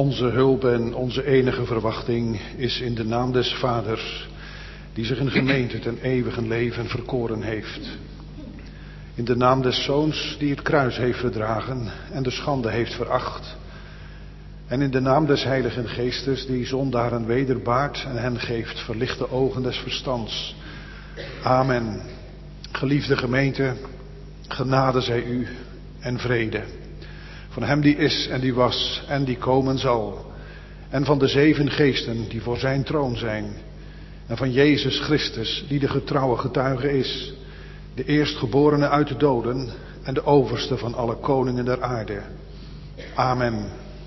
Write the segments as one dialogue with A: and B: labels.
A: Onze hulp en onze enige verwachting is in de naam des Vaders, die zich een gemeente ten eeuwige leven verkoren heeft. In de naam des Zoons, die het kruis heeft verdragen en de schande heeft veracht. En in de naam des Heiligen Geestes, die zondaren wederbaart en hen geeft verlichte ogen des verstands. Amen. Geliefde gemeente, genade zij u en vrede. Van hem die is en die was en die komen zal. En van de 7 geesten die voor zijn troon zijn. En van Jezus Christus, die de getrouwe getuige is. De eerstgeborene uit de doden en de overste van alle koningen der aarde. Amen.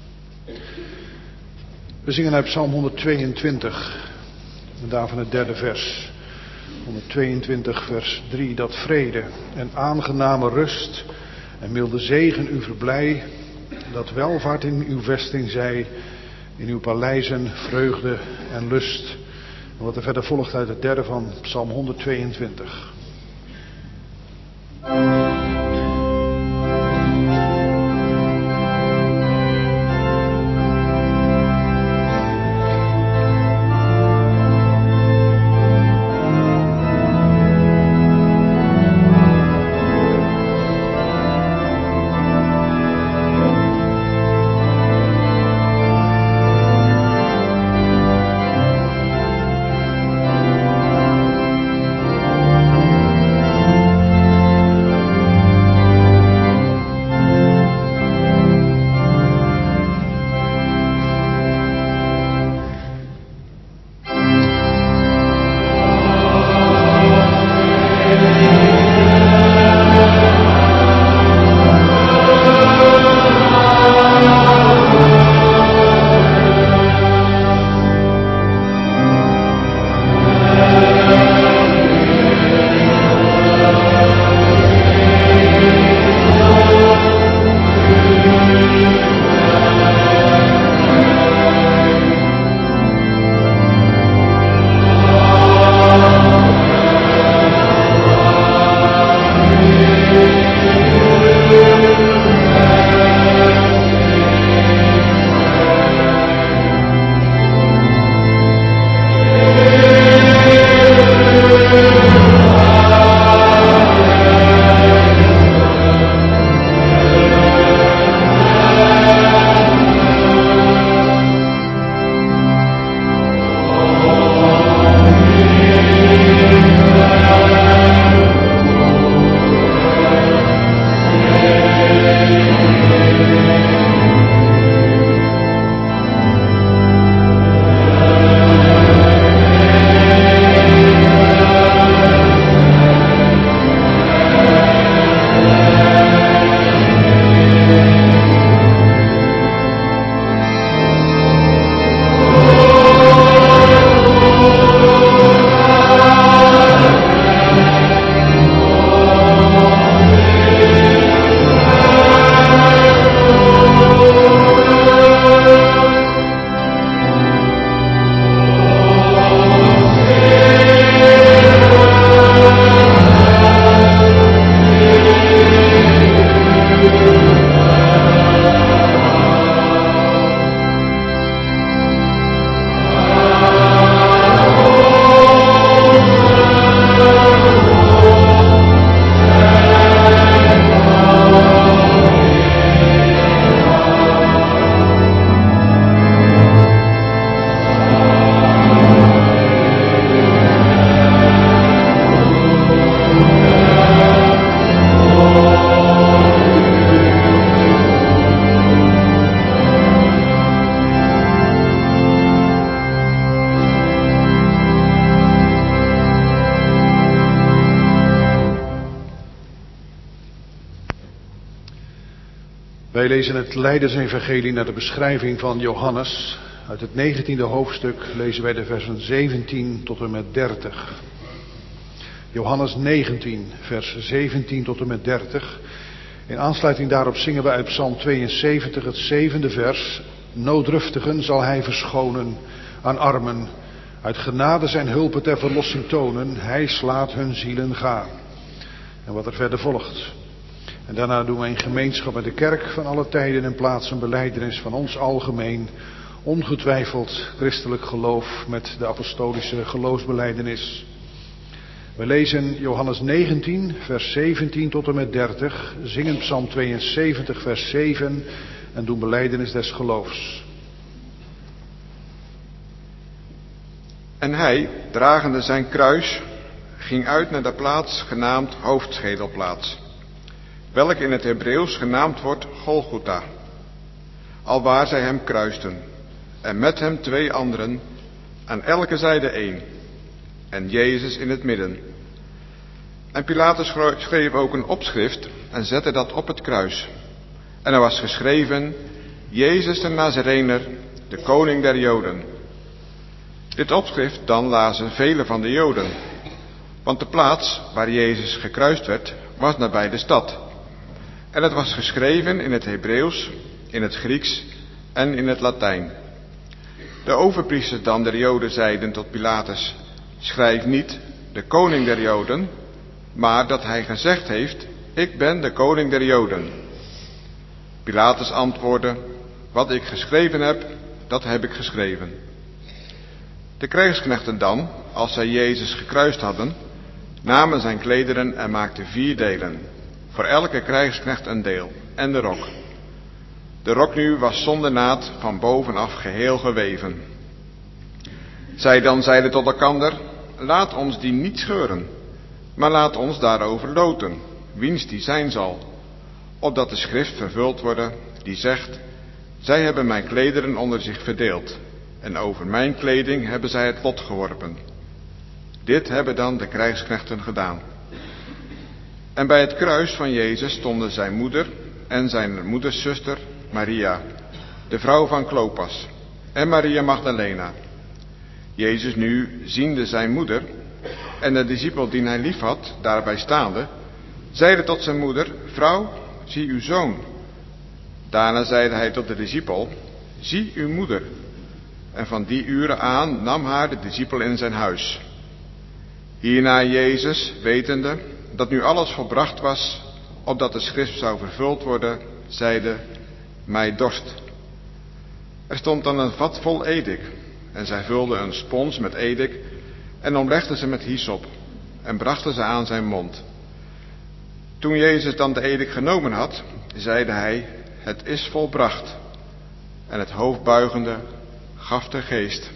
A: We zingen uit Psalm 122, en daarvan het 3e vers. 122 vers 3, dat vrede en aangename rust en milde zegen u verblij, dat welvaart in uw vesting zij, in uw paleizen vreugde en lust. En wat er verder volgt uit het 3e van Psalm 122. Wij lezen het Lijdensevangelie naar de beschrijving van Johannes. Uit het 19e hoofdstuk lezen wij de versen 17 tot en met 30. Johannes 19, vers 17 tot en met 30. In aansluiting daarop zingen we uit Psalm 72 het 7e vers. Nooddruftigen zal hij verschonen, aan armen. Uit genade zijn hulpen ter verlossing tonen. Hij slaat hun zielen gaan. En wat er verder volgt. En daarna doen wij in gemeenschap met de kerk van alle tijden en plaatsen belijdenis van ons algemeen, ongetwijfeld christelijk geloof met de apostolische geloofsbelijdenis. We lezen Johannes 19, vers 17 tot en met 30, zingen Psalm 72, vers 7 en doen belijdenis des geloofs.
B: En hij, dragende zijn kruis, ging uit naar de plaats genaamd hoofdschedelplaats, welke in het Hebreeuws genaamd wordt Golgotha, alwaar zij hem kruisten, en met hem 2 anderen, aan elke zijde 1, en Jezus in het midden. En Pilatus schreef ook een opschrift en zette dat op het kruis. En er was geschreven: Jezus de Nazarener, de koning der Joden. Dit opschrift dan lazen velen van de Joden, want de plaats waar Jezus gekruist werd, was nabij de stad. En het was geschreven in het Hebreeuws, in het Grieks en in het Latijn. De overpriesters dan der Joden zeiden tot Pilatus: schrijf niet de koning der Joden, maar dat hij gezegd heeft: ik ben de koning der Joden. Pilatus antwoordde: wat ik geschreven heb, dat heb ik geschreven. De krijgsknechten dan, als zij Jezus gekruist hadden, namen zijn klederen en maakten 4 delen, voor elke krijgsknecht een deel, en de rok. De rok nu was zonder naad, van bovenaf geheel geweven. Zij dan zeiden tot elkander: laat ons die niet scheuren, maar laat ons daarover loten, wiens die zijn zal, opdat de schrift vervuld worden, die zegt: zij hebben mijn klederen onder zich verdeeld, en over mijn kleding hebben zij het lot geworpen. Dit hebben dan de krijgsknechten gedaan. En bij het kruis van Jezus stonden zijn moeder en zijn moeders zuster Maria, de vrouw van Klopas, en Maria Magdalena. Jezus nu, ziende zijn moeder en de discipel die hij lief had, daarbij staande, zeide tot zijn moeder: vrouw, zie uw zoon. Daarna zeide hij tot de discipel: zie uw moeder. En van die uren aan nam haar de discipel in zijn huis. Hierna Jezus, wetende dat nu alles volbracht was, opdat de schrift zou vervuld worden, zeide: mij dorst. Er stond dan een vat vol edik, en zij vulden een spons met edik en omlegden ze met hyssop en brachten ze aan zijn mond. Toen Jezus dan de edik genomen had, zeide hij: het is volbracht. En het hoofd buigende gaf de geest.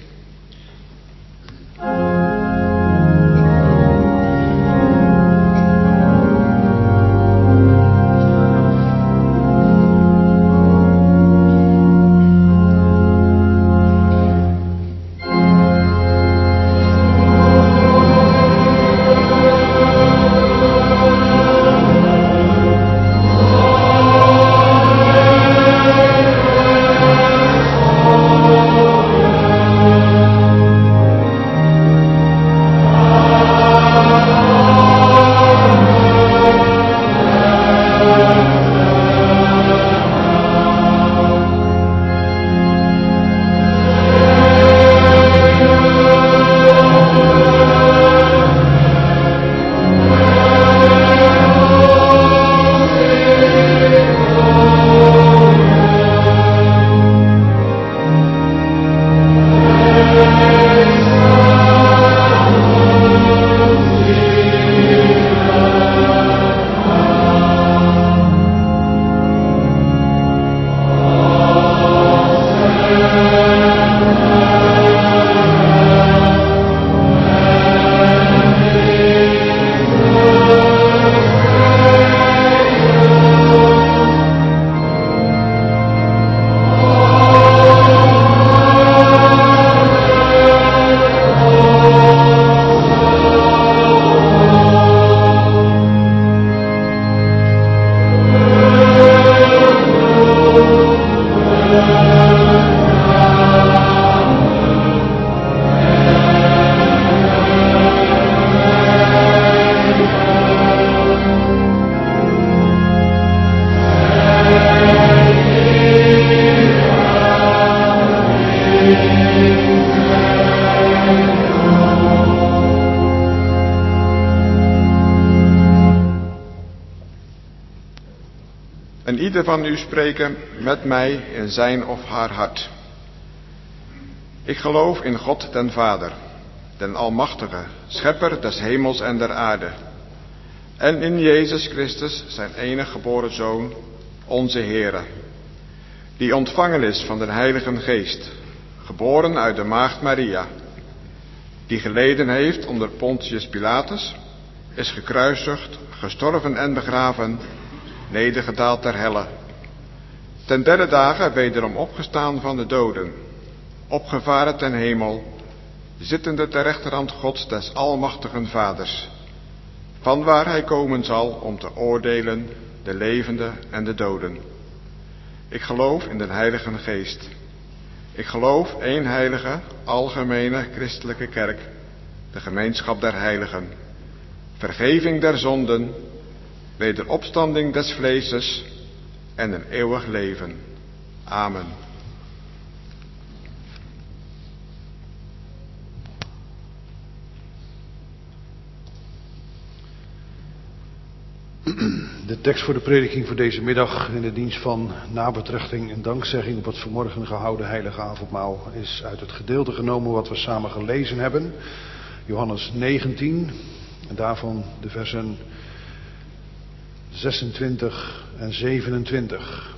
B: En ieder van u spreken met mij in zijn of haar hart. Ik geloof in God den Vader, den Almachtige, Schepper des hemels en der aarde. En in Jezus Christus, zijn enige geboren Zoon, onze Heere, die ontvangen is van de Heilige Geest, geboren uit de maagd Maria, die geleden heeft onder Pontius Pilatus, is gekruisigd, gestorven en begraven, nedergedaald ter helle. Ten derde dagen wederom opgestaan van de doden, opgevaren ten hemel, zittende ter rechterhand Gods des almachtigen Vaders, vanwaar hij komen zal om te oordelen de levenden en de doden. Ik geloof in de Heilige Geest. Ik geloof één heilige, algemene christelijke kerk, de gemeenschap der heiligen, vergeving der zonden, wederopstanding des vleeses en een eeuwig leven. Amen.
A: De tekst voor de prediking voor deze middag in de dienst van nabetrachting en dankzegging op het vanmorgen gehouden heilige avondmaal is uit het gedeelte genomen wat we samen gelezen hebben. Johannes 19 en daarvan de versen 26 en 27.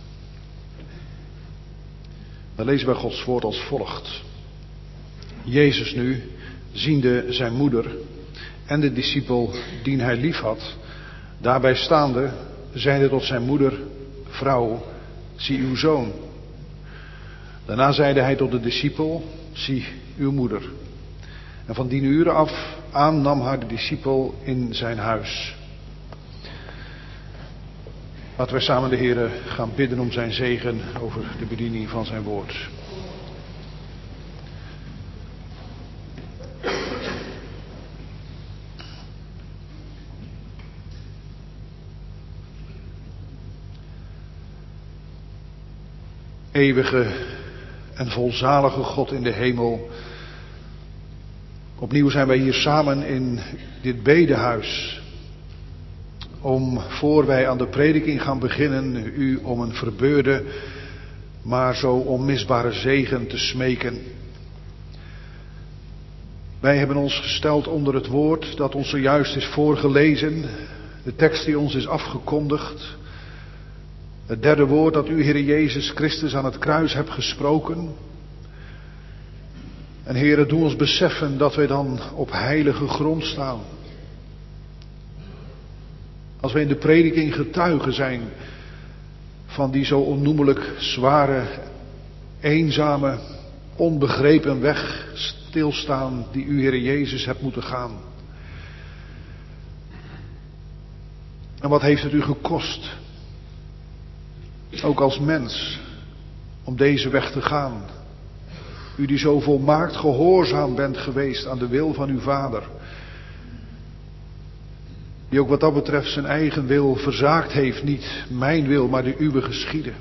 A: Dan lezen wij Gods woord als volgt. Jezus nu, ziende zijn moeder en de discipel die hij lief had, daarbij staande, zeide tot zijn moeder, vrouw, zie uw zoon. Daarna zeide hij tot de discipel, zie uw moeder. En van die uren af aan nam haar de discipel in zijn huis. Laten wij samen de Heere gaan bidden om zijn zegen over de bediening van zijn woord. Eeuwige en volzalige God in de hemel. Opnieuw zijn wij hier samen in dit bedehuis. Om, voor wij aan de prediking gaan beginnen, u om een verbeurde, maar zo onmisbare zegen te smeken. Wij hebben ons gesteld onder het woord dat ons zojuist is voorgelezen. De tekst die ons is afgekondigd. Het derde woord dat u, Heere Jezus Christus, aan het kruis hebt gesproken. En Heere, doe ons beseffen dat wij dan op heilige grond staan. Als wij in de prediking getuigen zijn van die zo onnoemelijk zware, eenzame, onbegrepen weg stilstaan die u, Heere Jezus, hebt moeten gaan. En wat heeft het u gekost? Ook als mens, om deze weg te gaan. U die zo volmaakt gehoorzaam bent geweest aan de wil van uw Vader. Die ook wat dat betreft zijn eigen wil verzaakt heeft. Niet mijn wil, maar de uwe geschieden.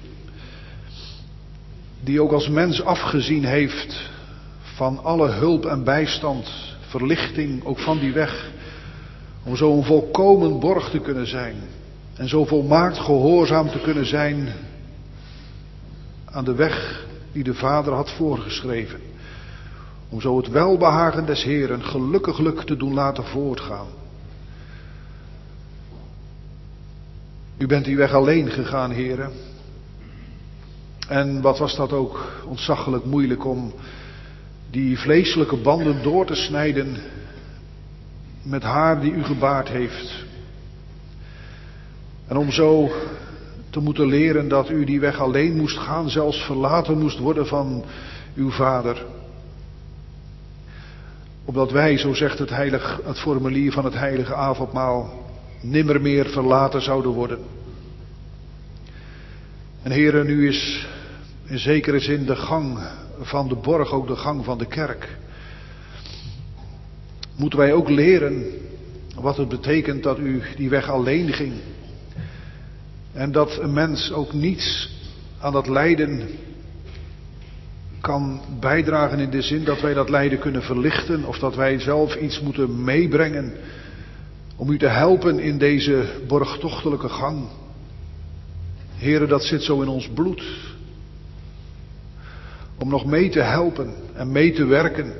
A: Die ook als mens afgezien heeft van alle hulp en bijstand, verlichting, ook van die weg. Om zo een volkomen borg te kunnen zijn. En zo volmaakt gehoorzaam te kunnen zijn aan de weg die de Vader had voorgeschreven. Om zo het welbehagen des Heeren gelukkiglijk te doen laten voortgaan. U bent die weg alleen gegaan, Heere. En wat was dat ook ontzaglijk moeilijk om die vleeselijke banden door te snijden met haar die u gebaard heeft. En om zo te moeten leren dat u die weg alleen moest gaan, zelfs verlaten moest worden van uw Vader. Opdat wij, zo zegt het formulier van het heilige avondmaal, nimmer meer verlaten zouden worden. En Heere, nu is in zekere zin de gang van de borg ook de gang van de kerk. Moeten wij ook leren wat het betekent dat u die weg alleen ging. En dat een mens ook niets aan dat lijden kan bijdragen in de zin dat wij dat lijden kunnen verlichten. Of dat wij zelf iets moeten meebrengen om u te helpen in deze borgtochtelijke gang. Heere, dat zit zo in ons bloed. Om nog mee te helpen en mee te werken.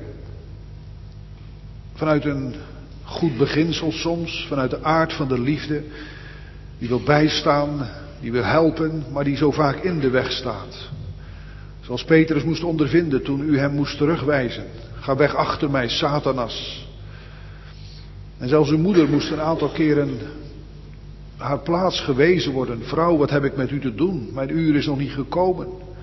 A: Vanuit een goed beginsel soms, vanuit de aard van de liefde. Die wil bijstaan, die wil helpen, maar die zo vaak in de weg staat. Zoals Petrus moest ondervinden toen u hem moest terugwijzen. Ga weg achter mij, Satanas. En zelfs uw moeder moest een aantal keren haar plaats gewezen worden. Vrouw, wat heb ik met u te doen? Mijn uur is nog niet gekomen.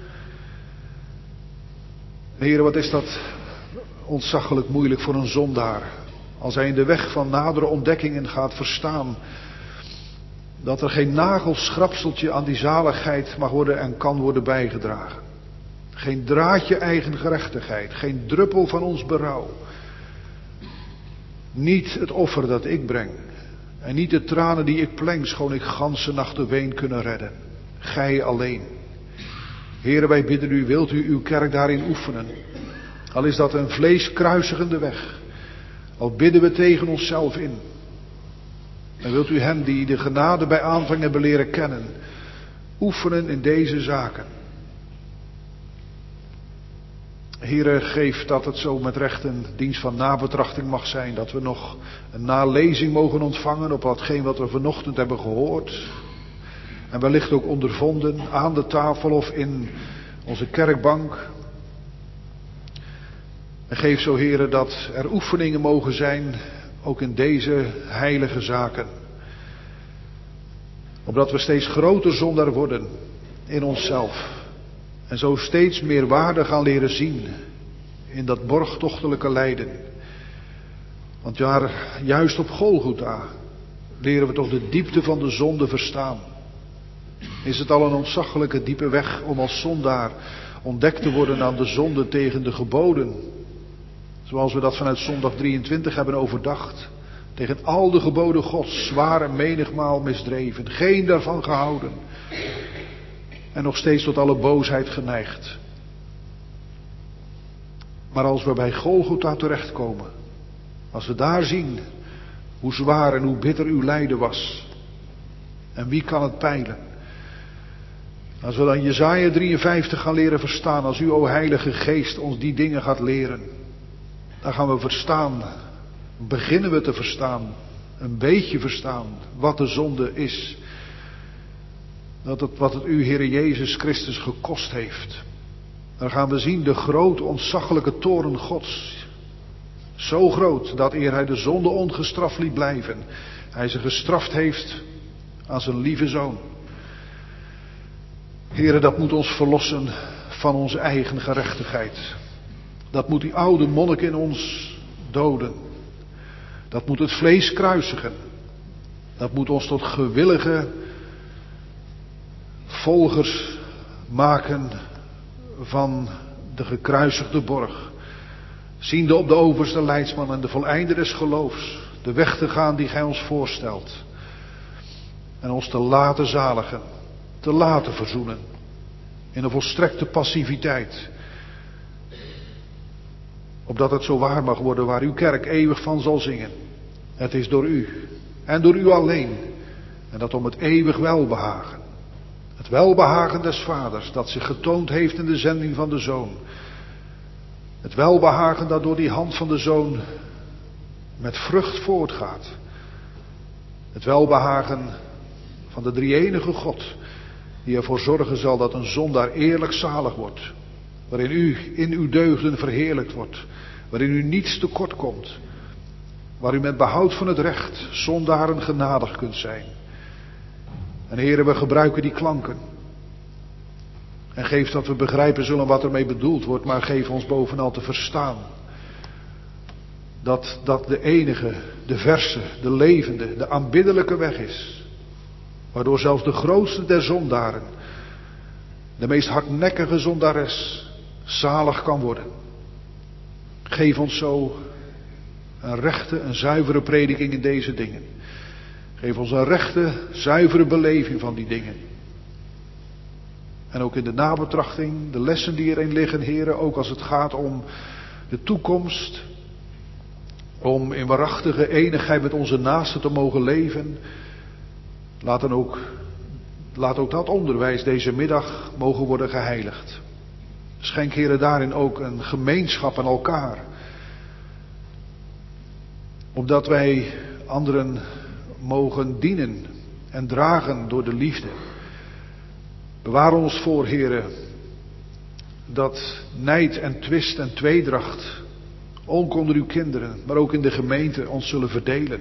A: Heere, wat is dat ontzaglijk moeilijk voor een zondaar. Als hij in de weg van nadere ontdekkingen gaat verstaan. Dat er geen nagelschrapseltje aan die zaligheid mag worden en kan worden bijgedragen. Geen draadje eigen gerechtigheid. Geen druppel van ons berouw. Niet het offer dat ik breng. En niet de tranen die ik pleng, schoon ik ganse nachten ween kunnen redden. Gij alleen. Heere, wij bidden u, wilt u uw kerk daarin oefenen? Al is dat een vleeskruisigende weg. Al bidden we tegen onszelf in. En wilt u hen die de genade bij aanvang hebben leren kennen, oefenen in deze zaken. Heere, geef dat het zo met recht een dienst van nabetrachting mag zijn. Dat we nog een nalezing mogen ontvangen op watgeen wat we vanochtend hebben gehoord. En wellicht ook ondervonden aan de tafel of in onze kerkbank. En geef zo, Heere, dat er oefeningen mogen zijn, ook in deze heilige zaken. Opdat we steeds groter zondaar worden in onszelf. En zo steeds meer waarde gaan leren zien in dat borgtochtelijke lijden. Want ja, juist op Golgotha leren we toch de diepte van de zonde verstaan. Is het al een ontzaglijke diepe weg om als zondaar ontdekt te worden aan de zonde tegen de geboden. Zoals we dat vanuit zondag 23 hebben overdacht. Tegen al de geboden Gods, zwaar en menigmaal misdreven. Geen daarvan gehouden. En nog steeds tot alle boosheid geneigd. Maar als we bij Golgotha terechtkomen. Als we daar zien hoe zwaar en hoe bitter uw lijden was. En wie kan het peilen? Als we dan Jesaja 53 gaan leren verstaan. Als u, o Heilige Geest, ons die dingen gaat leren. Dan gaan we verstaan. Beginnen we te verstaan. Een beetje verstaan wat de zonde is. Wat het u, Heere Jezus Christus, gekost heeft. Dan gaan we zien de grote, ontzaglijke toorn Gods. Zo groot dat eer hij de zonde ongestraft liet blijven, hij ze gestraft heeft aan zijn lieve zoon. Heere, dat moet ons verlossen van onze eigen gerechtigheid. Dat moet die oude monnik in ons doden. Dat moet het vlees kruisigen. Dat moet ons tot gewillige volgers maken van de gekruisigde borg. Ziende op de overste leidsman en de voleinder des geloofs. De weg te gaan die gij ons voorstelt. En ons te laten zaligen. Te laten verzoenen. In een volstrekte passiviteit. Opdat het zo waar mag worden waar uw kerk eeuwig van zal zingen. Het is door u. En door u alleen. En dat om het eeuwig welbehagen. Het welbehagen des vaders dat zich getoond heeft in de zending van de zoon. Het welbehagen dat door die hand van de zoon met vrucht voortgaat. Het welbehagen van de drie-enige God die ervoor zorgen zal dat een zondaar eerlijk zalig wordt. Waarin u in uw deugden verheerlijkt wordt. Waarin u niets tekort komt. Waar u met behoud van het recht zondaren genadig kunt zijn. En Heere, we gebruiken die klanken. En geef dat we begrijpen zullen wat ermee bedoeld wordt. Maar geef ons bovenal te verstaan. Dat de enige, de verse, de levende, de aanbiddelijke weg is. Waardoor zelfs de grootste der zondaren, de meest hardnekkige zondares, zalig kan worden. Geef ons zo een rechte, een zuivere prediking in deze dingen. Geef ons een rechte, zuivere beleving van die dingen. En ook in de nabetrachting, de lessen die erin liggen, heren, ook als het gaat om de toekomst. Om in waarachtige enigheid met onze naasten te mogen leven. Laat dan ook laat ook dat onderwijs deze middag mogen worden geheiligd. Schenk, Heere, daarin ook een gemeenschap aan elkaar. Opdat wij anderen mogen dienen en dragen door de liefde. Bewaar ons voor, Heere, dat nijd en twist en tweedracht ook onder uw kinderen, maar ook in de gemeente ons zullen verdelen.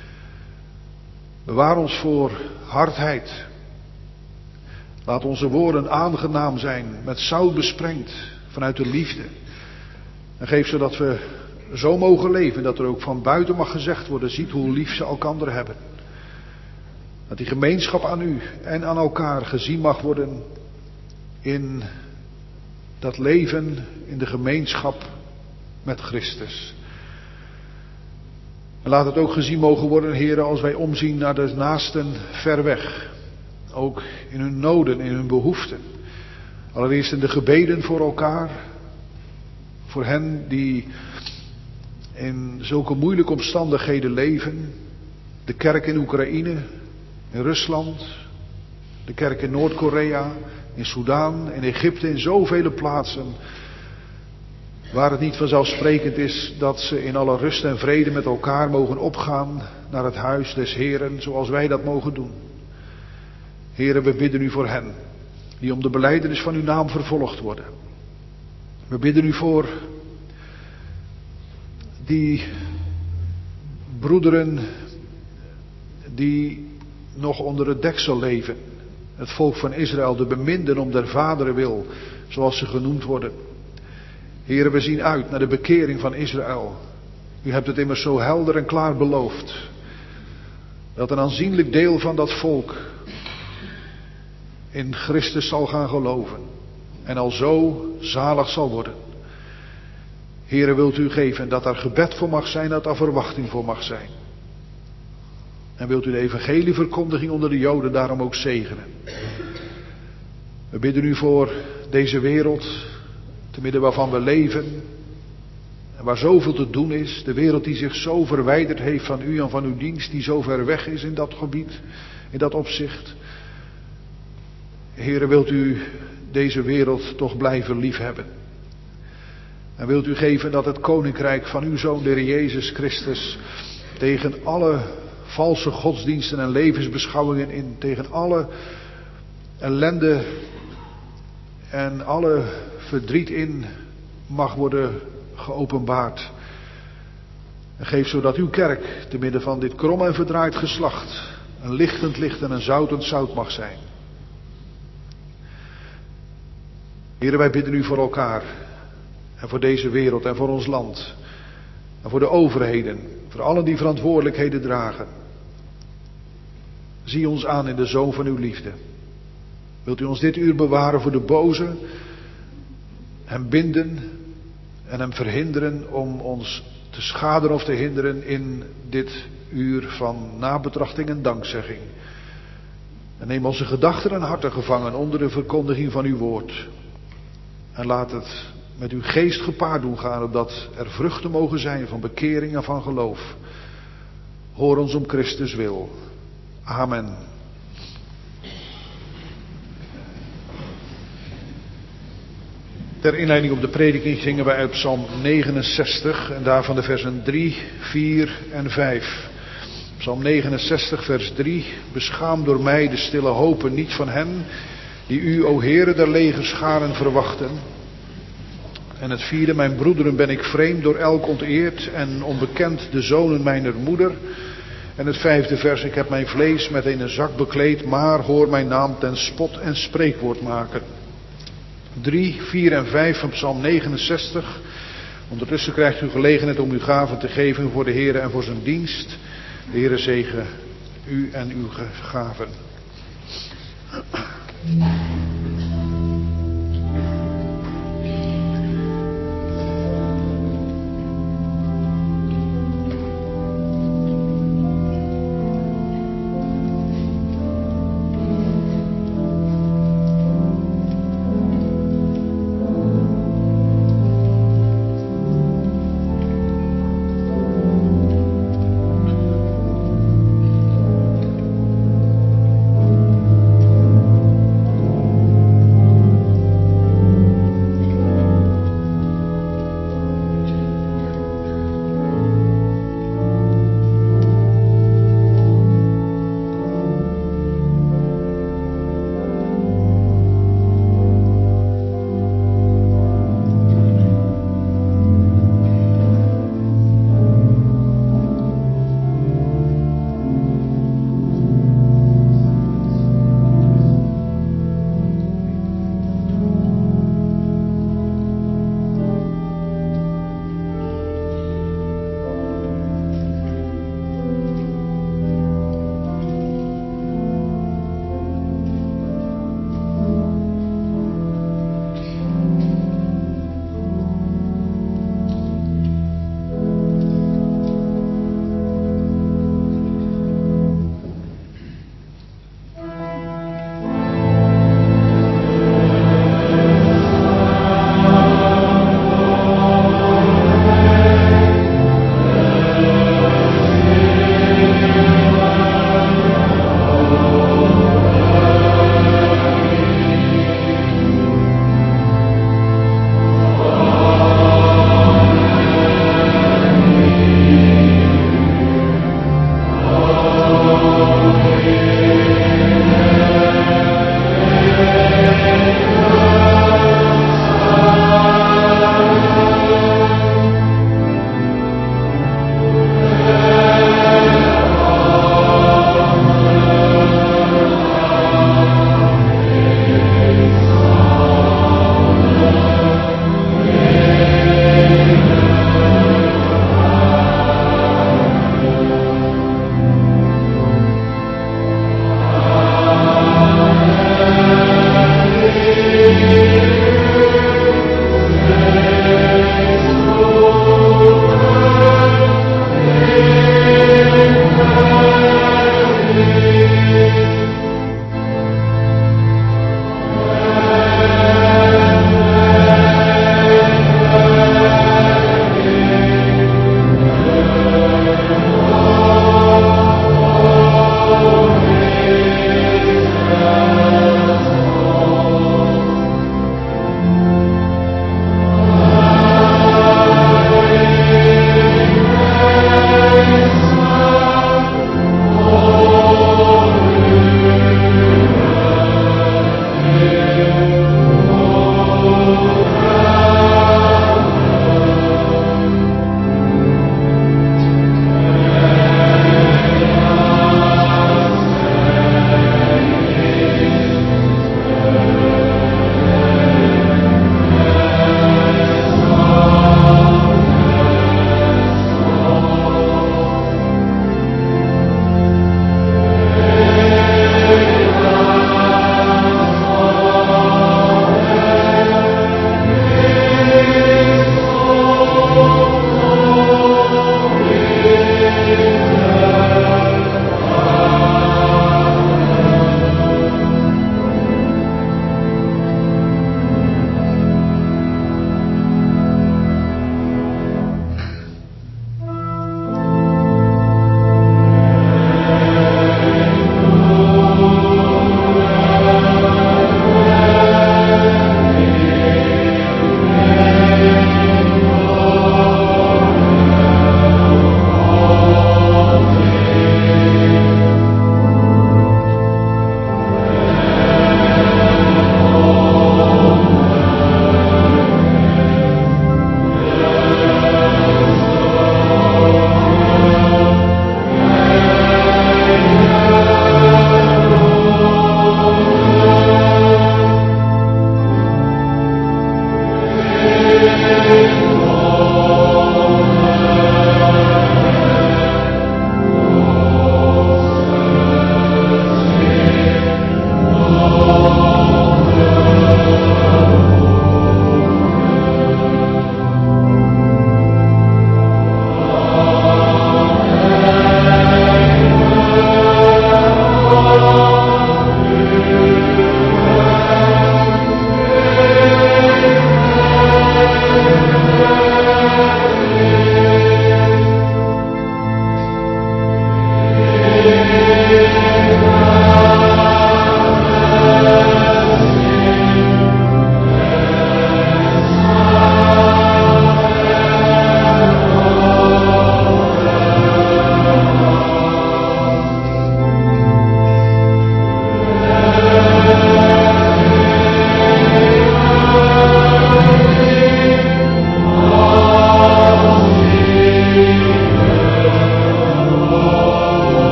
A: Bewaar ons voor hardheid. Laat onze woorden aangenaam zijn, met zout besprengd, vanuit de liefde. En geef zodat we zo mogen leven, dat er ook van buiten mag gezegd worden, ziet hoe lief ze elkander hebben. Dat die gemeenschap aan u en aan elkaar gezien mag worden in dat leven, in de gemeenschap met Christus. En laat het ook gezien mogen worden, Heere, als wij omzien naar de naasten ver weg. Ook in hun noden, in hun behoeften. Allereerst in de gebeden voor elkaar. Voor hen die in zulke moeilijke omstandigheden leven. De kerk in Oekraïne, in Rusland. De kerk in Noord-Korea, in Soudaan, in Egypte, in zoveel plaatsen. Waar het niet vanzelfsprekend is dat ze in alle rust en vrede met elkaar mogen opgaan naar het huis des Heeren, zoals wij dat mogen doen. Heere, we bidden u voor hen, die om de belijdenis van uw naam vervolgd worden. We bidden u voor die broederen die nog onder het deksel leven. Het volk van Israël, de beminden om der vaderen wil, zoals ze genoemd worden. Heere, we zien uit naar de bekering van Israël. U hebt het immers zo helder en klaar beloofd. Dat een aanzienlijk deel van dat volk in Christus zal gaan geloven. En al zo zalig zal worden. Heere, wilt u geven dat daar gebed voor mag zijn, dat daar verwachting voor mag zijn. En wilt u de evangelieverkondiging onder de Joden daarom ook zegenen. We bidden u voor deze wereld, te midden waarvan we leven. En waar zoveel te doen is. De wereld die zich zo verwijderd heeft van u en van uw dienst, die zo ver weg is in dat gebied, in dat opzicht. Heere, wilt u deze wereld toch blijven liefhebben. En wilt u geven dat het koninkrijk van uw Zoon, de Heer Jezus Christus, tegen alle valse godsdiensten en levensbeschouwingen in, tegen alle ellende en alle verdriet in mag worden geopenbaard. En geef zodat uw kerk, te midden van dit krom en verdraaid geslacht, een lichtend licht en een zoutend zout mag zijn. Heren, wij bidden u voor elkaar en voor deze wereld en voor ons land en voor de overheden, voor allen die verantwoordelijkheden dragen. Zie ons aan in de zoon van uw liefde. Wilt u ons dit uur bewaren voor de boze, hem binden en hem verhinderen om ons te schaden of te hinderen in dit uur van nabetrachting en dankzegging. En neem onze gedachten en harten gevangen onder de verkondiging van uw woord. En laat het met uw geest gepaard doen gaan, opdat er vruchten mogen zijn van bekering en van geloof. Hoor ons om Christus wil. Amen. Ter inleiding op de prediking zingen wij uit Psalm 69 en daarvan de versen 3, 4 en 5. Psalm 69 vers 3. Beschaam door mij de stille hopen niet van hen die u, o Heere der legerscharen, verwachten. En het vierde, mijn broederen ben ik vreemd door elk onteerd en onbekend de zonen mijner moeder. En het vijfde vers, ik heb mijn vlees met een zak bekleed, maar hoor mijn naam ten spot en spreekwoord maken. 3, 4 en 5 van Psalm 69. Ondertussen krijgt u gelegenheid om uw gaven te geven voor de Heere en voor zijn dienst. De Heere zegen u en uw gaven.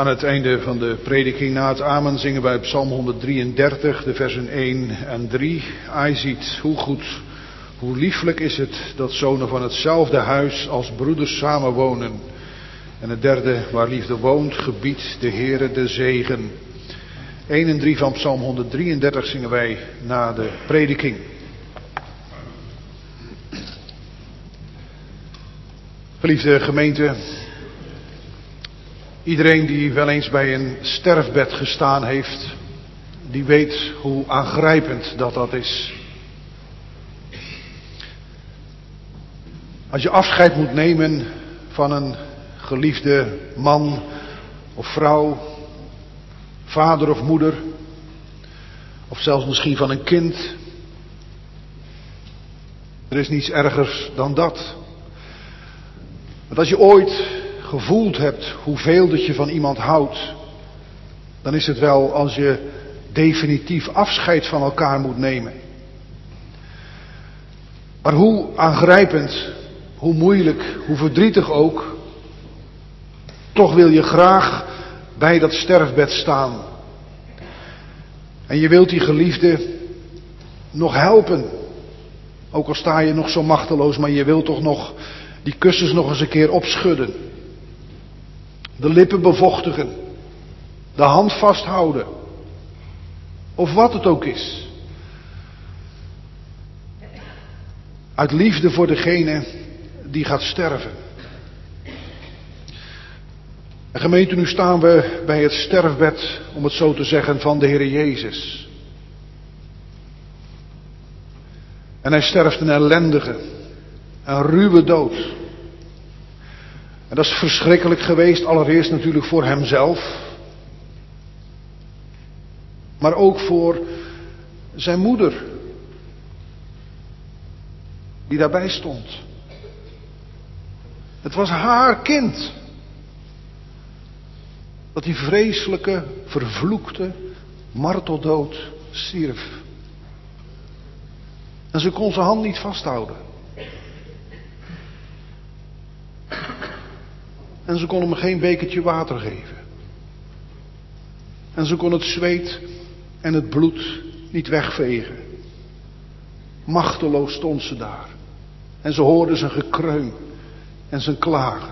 A: het einde van de prediking na het amen zingen wij Psalm 133, de versen 1 en 3. Ai ziet, hoe goed, hoe lieflijk is het dat zonen van hetzelfde huis als broeders samenwonen. En het derde, waar liefde woont, gebiedt de Heere de zegen. 1 en 3 van Psalm 133 zingen wij na de prediking. Geliefde gemeente, iedereen die wel eens bij een sterfbed gestaan heeft, die weet hoe aangrijpend dat is. Als je afscheid moet nemen van een geliefde man of vrouw, vader of moeder, of zelfs misschien van een kind. Er is niets ergers dan dat. Want als je ooit gevoeld hebt hoeveel dat je van iemand houdt, dan is het wel als je definitief afscheid van elkaar moet nemen. Maar hoe aangrijpend, hoe moeilijk, hoe verdrietig ook, toch wil je graag bij dat sterfbed staan. En je wilt die geliefde nog helpen. Ook al sta je nog zo machteloos, maar je wilt toch nog die kussens nog eens een keer opschudden. De lippen bevochtigen. De hand vasthouden. Of wat het ook is. Uit liefde voor degene die gaat sterven. En gemeente, nu staan we bij het sterfbed, om het zo te zeggen, van de Heer Jezus. En hij sterft een ellendige, een ruwe dood. En dat is verschrikkelijk geweest, allereerst natuurlijk voor hemzelf. Maar ook voor zijn moeder. Die daarbij stond. Het was haar kind. Dat die vreselijke, vervloekte marteldood stierf. En ze kon zijn hand niet vasthouden. En ze kon hem geen bekertje water geven. En ze kon het zweet en het bloed niet wegvegen. Machteloos stond ze daar. En ze hoorde zijn gekreun en zijn klagen.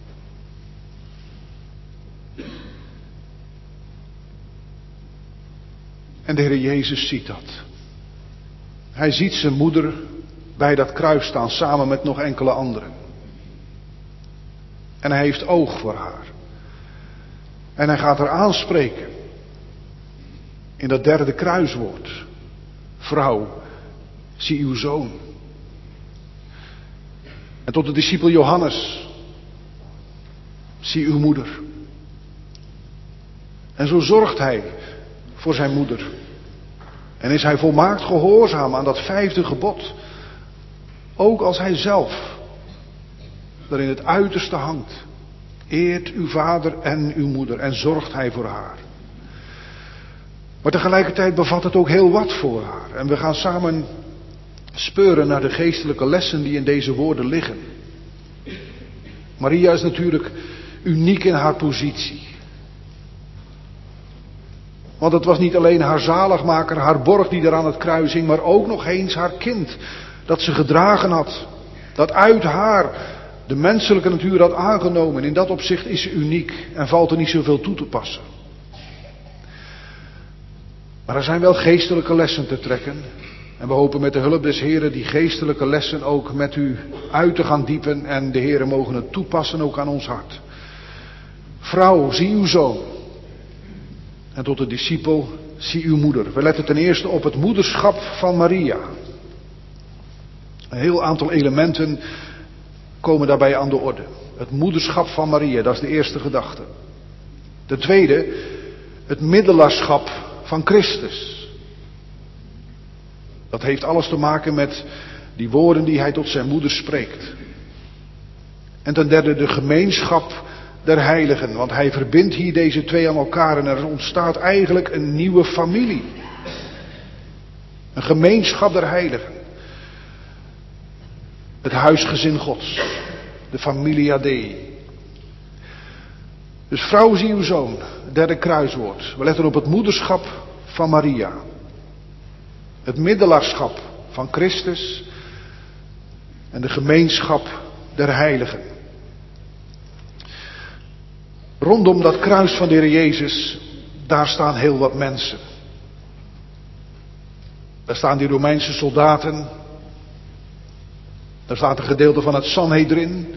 A: En de Heer Jezus ziet dat. Hij ziet zijn moeder bij dat kruis staan samen met nog enkele anderen. En hij heeft oog voor haar. En hij gaat haar aanspreken. In dat derde kruiswoord. Vrouw, zie uw zoon. En tot de discipel Johannes. Zie uw moeder. En zo zorgt hij voor zijn moeder. En is hij volmaakt gehoorzaam aan dat 5e gebod. Ook als hij zelf er in het uiterste hangt. Eert uw vader en uw moeder en zorgt hij voor haar. Maar tegelijkertijd bevat het ook heel wat voor haar. En we gaan samen speuren naar de geestelijke lessen die in deze woorden liggen. Maria is natuurlijk uniek in haar positie. Want het was niet alleen haar zaligmaker, haar borg die er aan het kruis hing, maar ook nog eens haar kind dat ze gedragen had. Dat uit haar de menselijke natuur had aangenomen. In dat opzicht is ze uniek en valt er niet zoveel toe te passen. Maar er zijn wel geestelijke lessen te trekken. En we hopen met de hulp des Heren die geestelijke lessen ook met u uit te gaan diepen. En de Heren mogen het toepassen ook aan ons hart. Vrouw, zie uw zoon. En tot de discipel, zie uw moeder. We letten ten eerste op het moederschap van Maria. Een heel aantal elementen komen daarbij aan de orde. Het moederschap van Maria, dat is de eerste gedachte. De tweede, het middelarschap van Christus. Dat heeft alles te maken met die woorden die hij tot zijn moeder spreekt. En ten derde de gemeenschap der heiligen. Want hij verbindt hier deze twee aan elkaar en er ontstaat eigenlijk een nieuwe familie. Een gemeenschap der heiligen. Het huisgezin Gods. De familia Dei. Dus vrouw, zie uw zoon, het derde kruiswoord. We letten op het moederschap van Maria. Het middelaarschap van Christus en de gemeenschap der heiligen. Rondom dat kruis van de Heer Jezus, daar staan heel wat mensen. Daar staan die Romeinse soldaten. Daar staat een gedeelte van het Sanhedrin.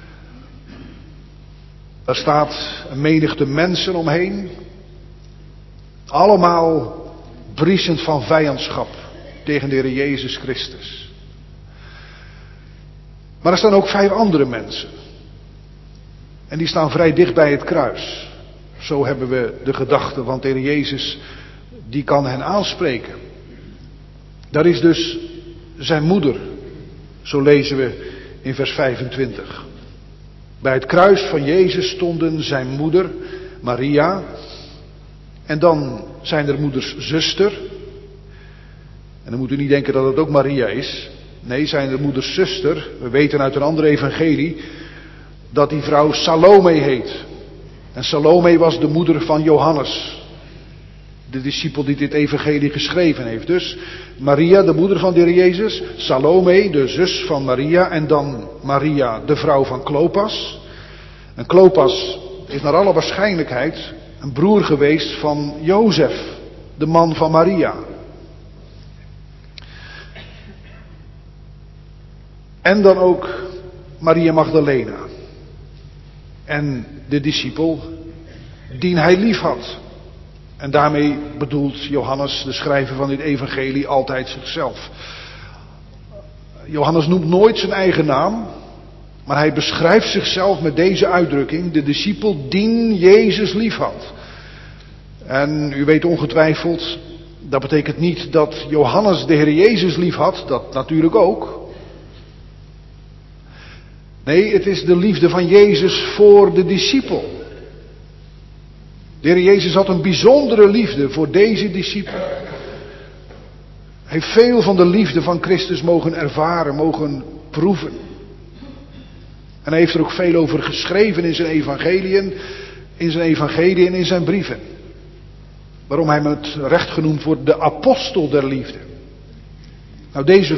A: Daar staat een menigte mensen omheen. Allemaal briesend van vijandschap tegen de Heer Jezus Christus. Maar er staan ook 5 andere mensen. En die staan vrij dicht bij het kruis. Zo hebben we de gedachte, want de Heer Jezus, die kan hen aanspreken. Daar is dus zijn moeder. Zo lezen we in vers 25. Bij het kruis van Jezus stonden zijn moeder, Maria. En dan zijn er moeders zuster. En dan moet u niet denken dat het ook Maria is. Nee, zijn er moeders zuster. We weten uit een andere evangelie dat die vrouw Salome heet. En Salome was de moeder van Johannes. De discipel die dit evangelie geschreven heeft. Dus Maria, de moeder van de Heer Jezus. Salome, de zus van Maria. En dan Maria, de vrouw van Klopas. En Klopas is naar alle waarschijnlijkheid een broer geweest van Jozef, de man van Maria. En dan ook Maria Magdalena. En de discipel die hij lief had. En daarmee bedoelt Johannes, de schrijver van dit evangelie, altijd zichzelf. Johannes noemt nooit zijn eigen naam, maar hij beschrijft zichzelf met deze uitdrukking, de discipel die Jezus lief had. En u weet ongetwijfeld, dat betekent niet dat Johannes de Heer Jezus lief had, dat natuurlijk ook. Nee, het is de liefde van Jezus voor de discipel. De Heer Jezus had een bijzondere liefde voor deze discipel. Hij heeft veel van de liefde van Christus mogen ervaren, mogen proeven. En hij heeft er ook veel over geschreven in zijn evangeliën en in zijn brieven. Waarom hij met recht genoemd wordt de apostel der liefde. Nou, deze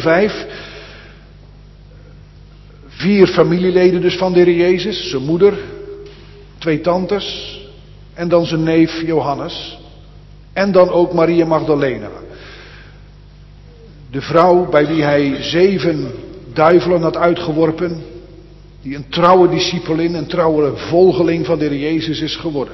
A: 4 familieleden dus van de Heer Jezus. Zijn moeder, 2 tantes en dan zijn neef Johannes. En dan ook Maria Magdalena. De vrouw bij wie hij 7 duivelen had uitgeworpen. Die een trouwe discipelin, een trouwe volgeling van de Heer Jezus is geworden.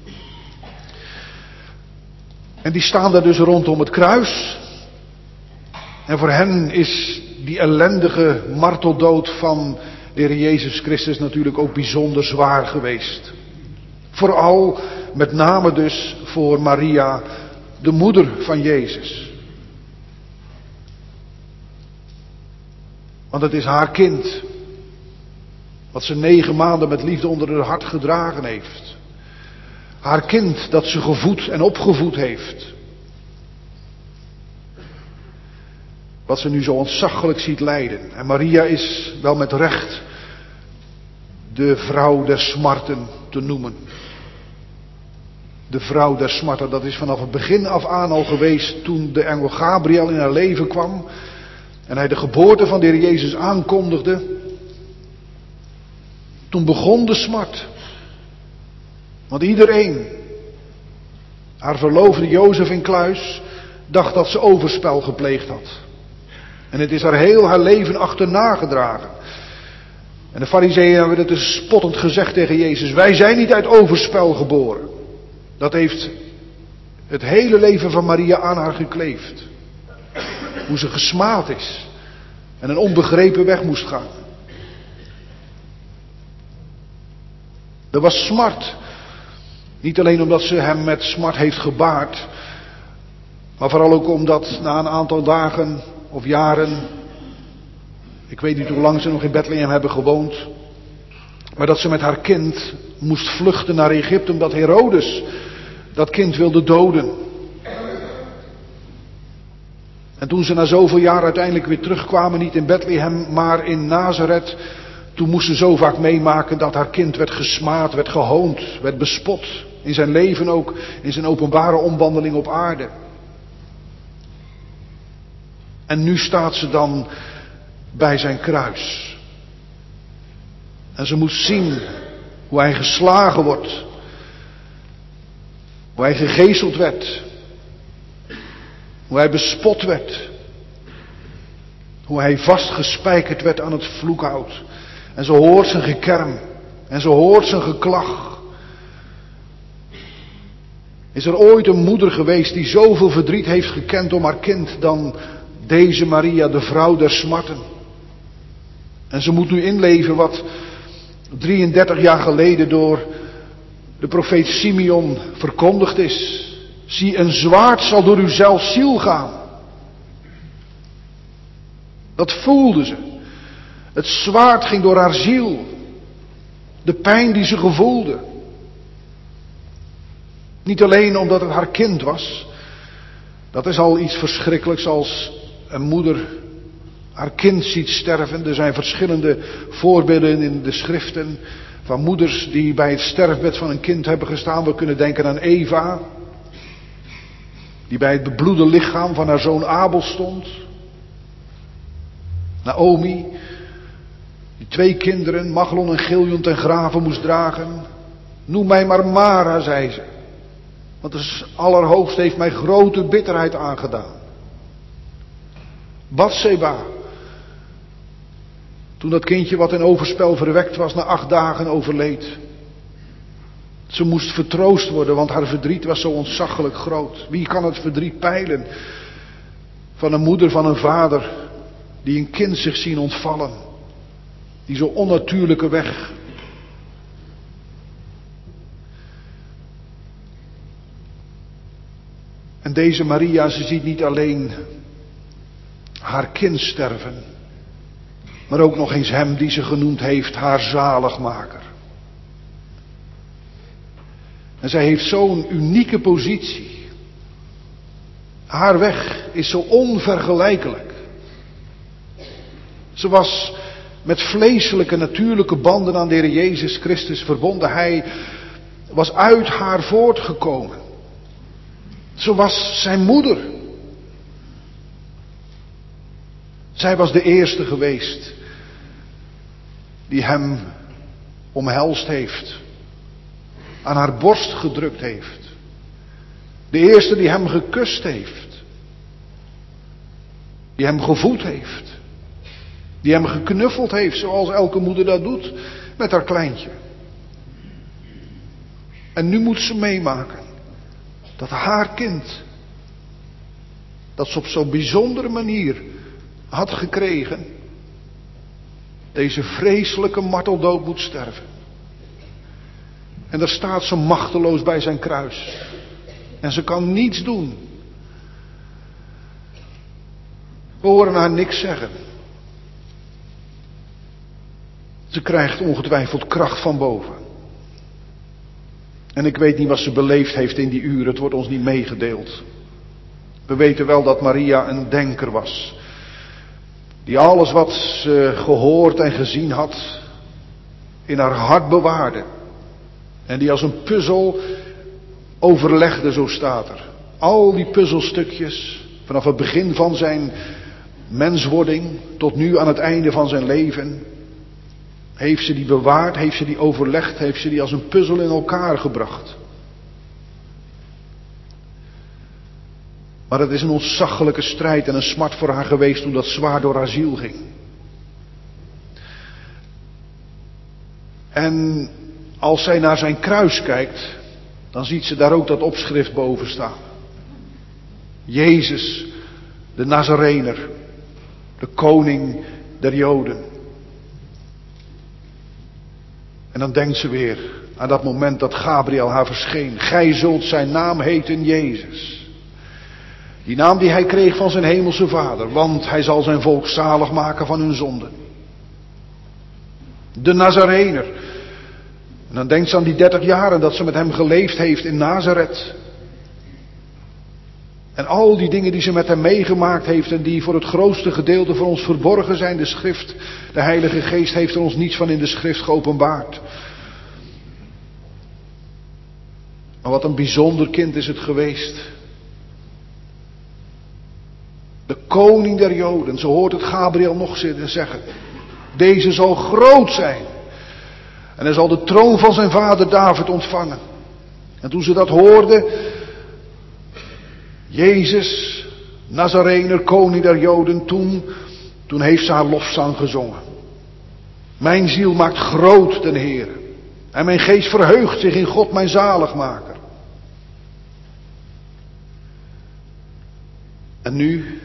A: En die staan daar dus rondom het kruis. En voor hen is die ellendige marteldood van de Heer Jezus Christus natuurlijk ook bijzonder zwaar geweest. Vooral met name dus voor Maria, de moeder van Jezus. Want het is haar kind, wat ze 9 maanden met liefde onder haar hart gedragen heeft. Haar kind dat ze gevoed en opgevoed heeft. Wat ze nu zo ontzaglijk ziet lijden. En Maria is wel met recht de vrouw der smarten te noemen. De vrouw der smarten, dat is vanaf het begin af aan al geweest toen de engel Gabriel in haar leven kwam. En hij de geboorte van de Heer Jezus aankondigde. Toen begon de smart. Want iedereen, haar verloofde Jozef in Kluis, dacht dat ze overspel gepleegd had. En het is haar heel haar leven achterna gedragen. En de Farizeeën hebben het dus spottend gezegd tegen Jezus. Wij zijn niet uit overspel geboren. Dat heeft het hele leven van Maria aan haar gekleefd. Hoe ze gesmaad is. En een onbegrepen weg moest gaan. Er was smart. Niet alleen omdat ze hem met smart heeft gebaard. Maar vooral ook omdat na een aantal dagen of jaren. Ik weet niet hoe lang ze nog in Bethlehem hebben gewoond. Maar dat ze met haar kind moest vluchten naar Egypte omdat Herodes dat kind wilde doden. En toen ze na zoveel jaar uiteindelijk weer terugkwamen, niet in Bethlehem, maar in Nazareth. Toen moest ze zo vaak meemaken dat haar kind werd gesmaad, werd gehoond, werd bespot. In zijn leven ook, in zijn openbare omwandeling op aarde. En nu staat ze dan bij zijn kruis. En ze moet zien hoe hij geslagen wordt. Hoe hij gegezeld werd. Hoe hij bespot werd. Hoe hij vastgespijkerd werd aan het vloekhout. En ze hoort zijn gekerm. En ze hoort zijn geklag. Is er ooit een moeder geweest die zoveel verdriet heeft gekend om haar kind dan deze Maria, de vrouw der smarten? En ze moet nu inleven wat 33 jaar geleden door de profeet Simeon verkondigd is. Zie, een zwaard zal door uw zelf ziel gaan. Dat voelde ze. Het zwaard ging door haar ziel. De pijn die ze gevoelde. Niet alleen omdat het haar kind was. Dat is al iets verschrikkelijks als een moeder haar kind ziet sterven. Er zijn verschillende voorbeelden in de schriften van moeders die bij het sterfbed van een kind hebben gestaan. We kunnen denken aan Eva, die bij het bebloede lichaam van haar zoon Abel stond. Naomi, die 2 kinderen, Machlon en Giljon, ten grave moest dragen. Noem mij maar Mara, zei ze. Want de Allerhoogste heeft mij grote bitterheid aangedaan. Batseba. Toen dat kindje wat in overspel verwekt was, na 8 dagen overleed. Ze moest vertroost worden, want haar verdriet was zo ontzaglijk groot. Wie kan het verdriet peilen van een moeder, van een vader, die een kind zich zien ontvallen. Die zo onnatuurlijke weg. En deze Maria, ze ziet niet alleen haar kind sterven, maar ook nog eens hem die ze genoemd heeft haar zaligmaker. En zij heeft zo'n unieke positie. Haar weg is zo onvergelijkelijk. Ze was met vleeselijke, natuurlijke banden aan de Heer Jezus Christus verbonden. Hij was uit haar voortgekomen. Ze was zijn moeder. Zij was de eerste geweest die hem omhelst heeft. Aan haar borst gedrukt heeft. De eerste die hem gekust heeft. Die hem gevoed heeft. Die hem geknuffeld heeft, zoals elke moeder dat doet met haar kleintje. En nu moet ze meemaken dat haar kind, dat ze op zo'n bijzondere manier had gekregen, deze vreselijke marteldood moet sterven. En daar staat ze machteloos bij zijn kruis. En ze kan niets doen. We horen haar niks zeggen. Ze krijgt ongetwijfeld kracht van boven. En ik weet niet wat ze beleefd heeft in die uren. Het wordt ons niet meegedeeld. We weten wel dat Maria een denker was. Die alles wat ze gehoord en gezien had in haar hart bewaarde. En die als een puzzel overlegde, zo staat er. Al die puzzelstukjes, vanaf het begin van zijn menswording tot nu aan het einde van zijn leven. Heeft ze die bewaard, heeft ze die overlegd, heeft ze die als een puzzel in elkaar gebracht. Maar het is een ontzaglijke strijd en een smart voor haar geweest toen dat zwaar door haar ziel ging. En als zij naar zijn kruis kijkt, dan ziet ze daar ook dat opschrift boven staan. Jezus, de Nazarener, de koning der Joden. En dan denkt ze weer aan dat moment dat Gabriel haar verscheen. Gij zult zijn naam heten Jezus. Die naam die hij kreeg van zijn hemelse vader. Want hij zal zijn volk zalig maken van hun zonden. De Nazarener. En dan denkt ze aan die 30 jaren dat ze met hem geleefd heeft in Nazareth. En al die dingen die ze met hem meegemaakt heeft en die voor het grootste gedeelte voor ons verborgen zijn, de schrift, de Heilige Geest heeft er ons niets van in de schrift geopenbaard. Maar wat een bijzonder kind is het geweest. De koning der Joden, zo hoort het Gabriel nog zeggen. Deze zal groot zijn. En hij zal de troon van zijn vader David ontvangen. En toen ze dat hoorden, Jezus, Nazarener, koning der Joden, toen heeft ze haar lofzang gezongen. Mijn ziel maakt groot den Heer. En mijn geest verheugt zich in God mijn zaligmaker. En nu,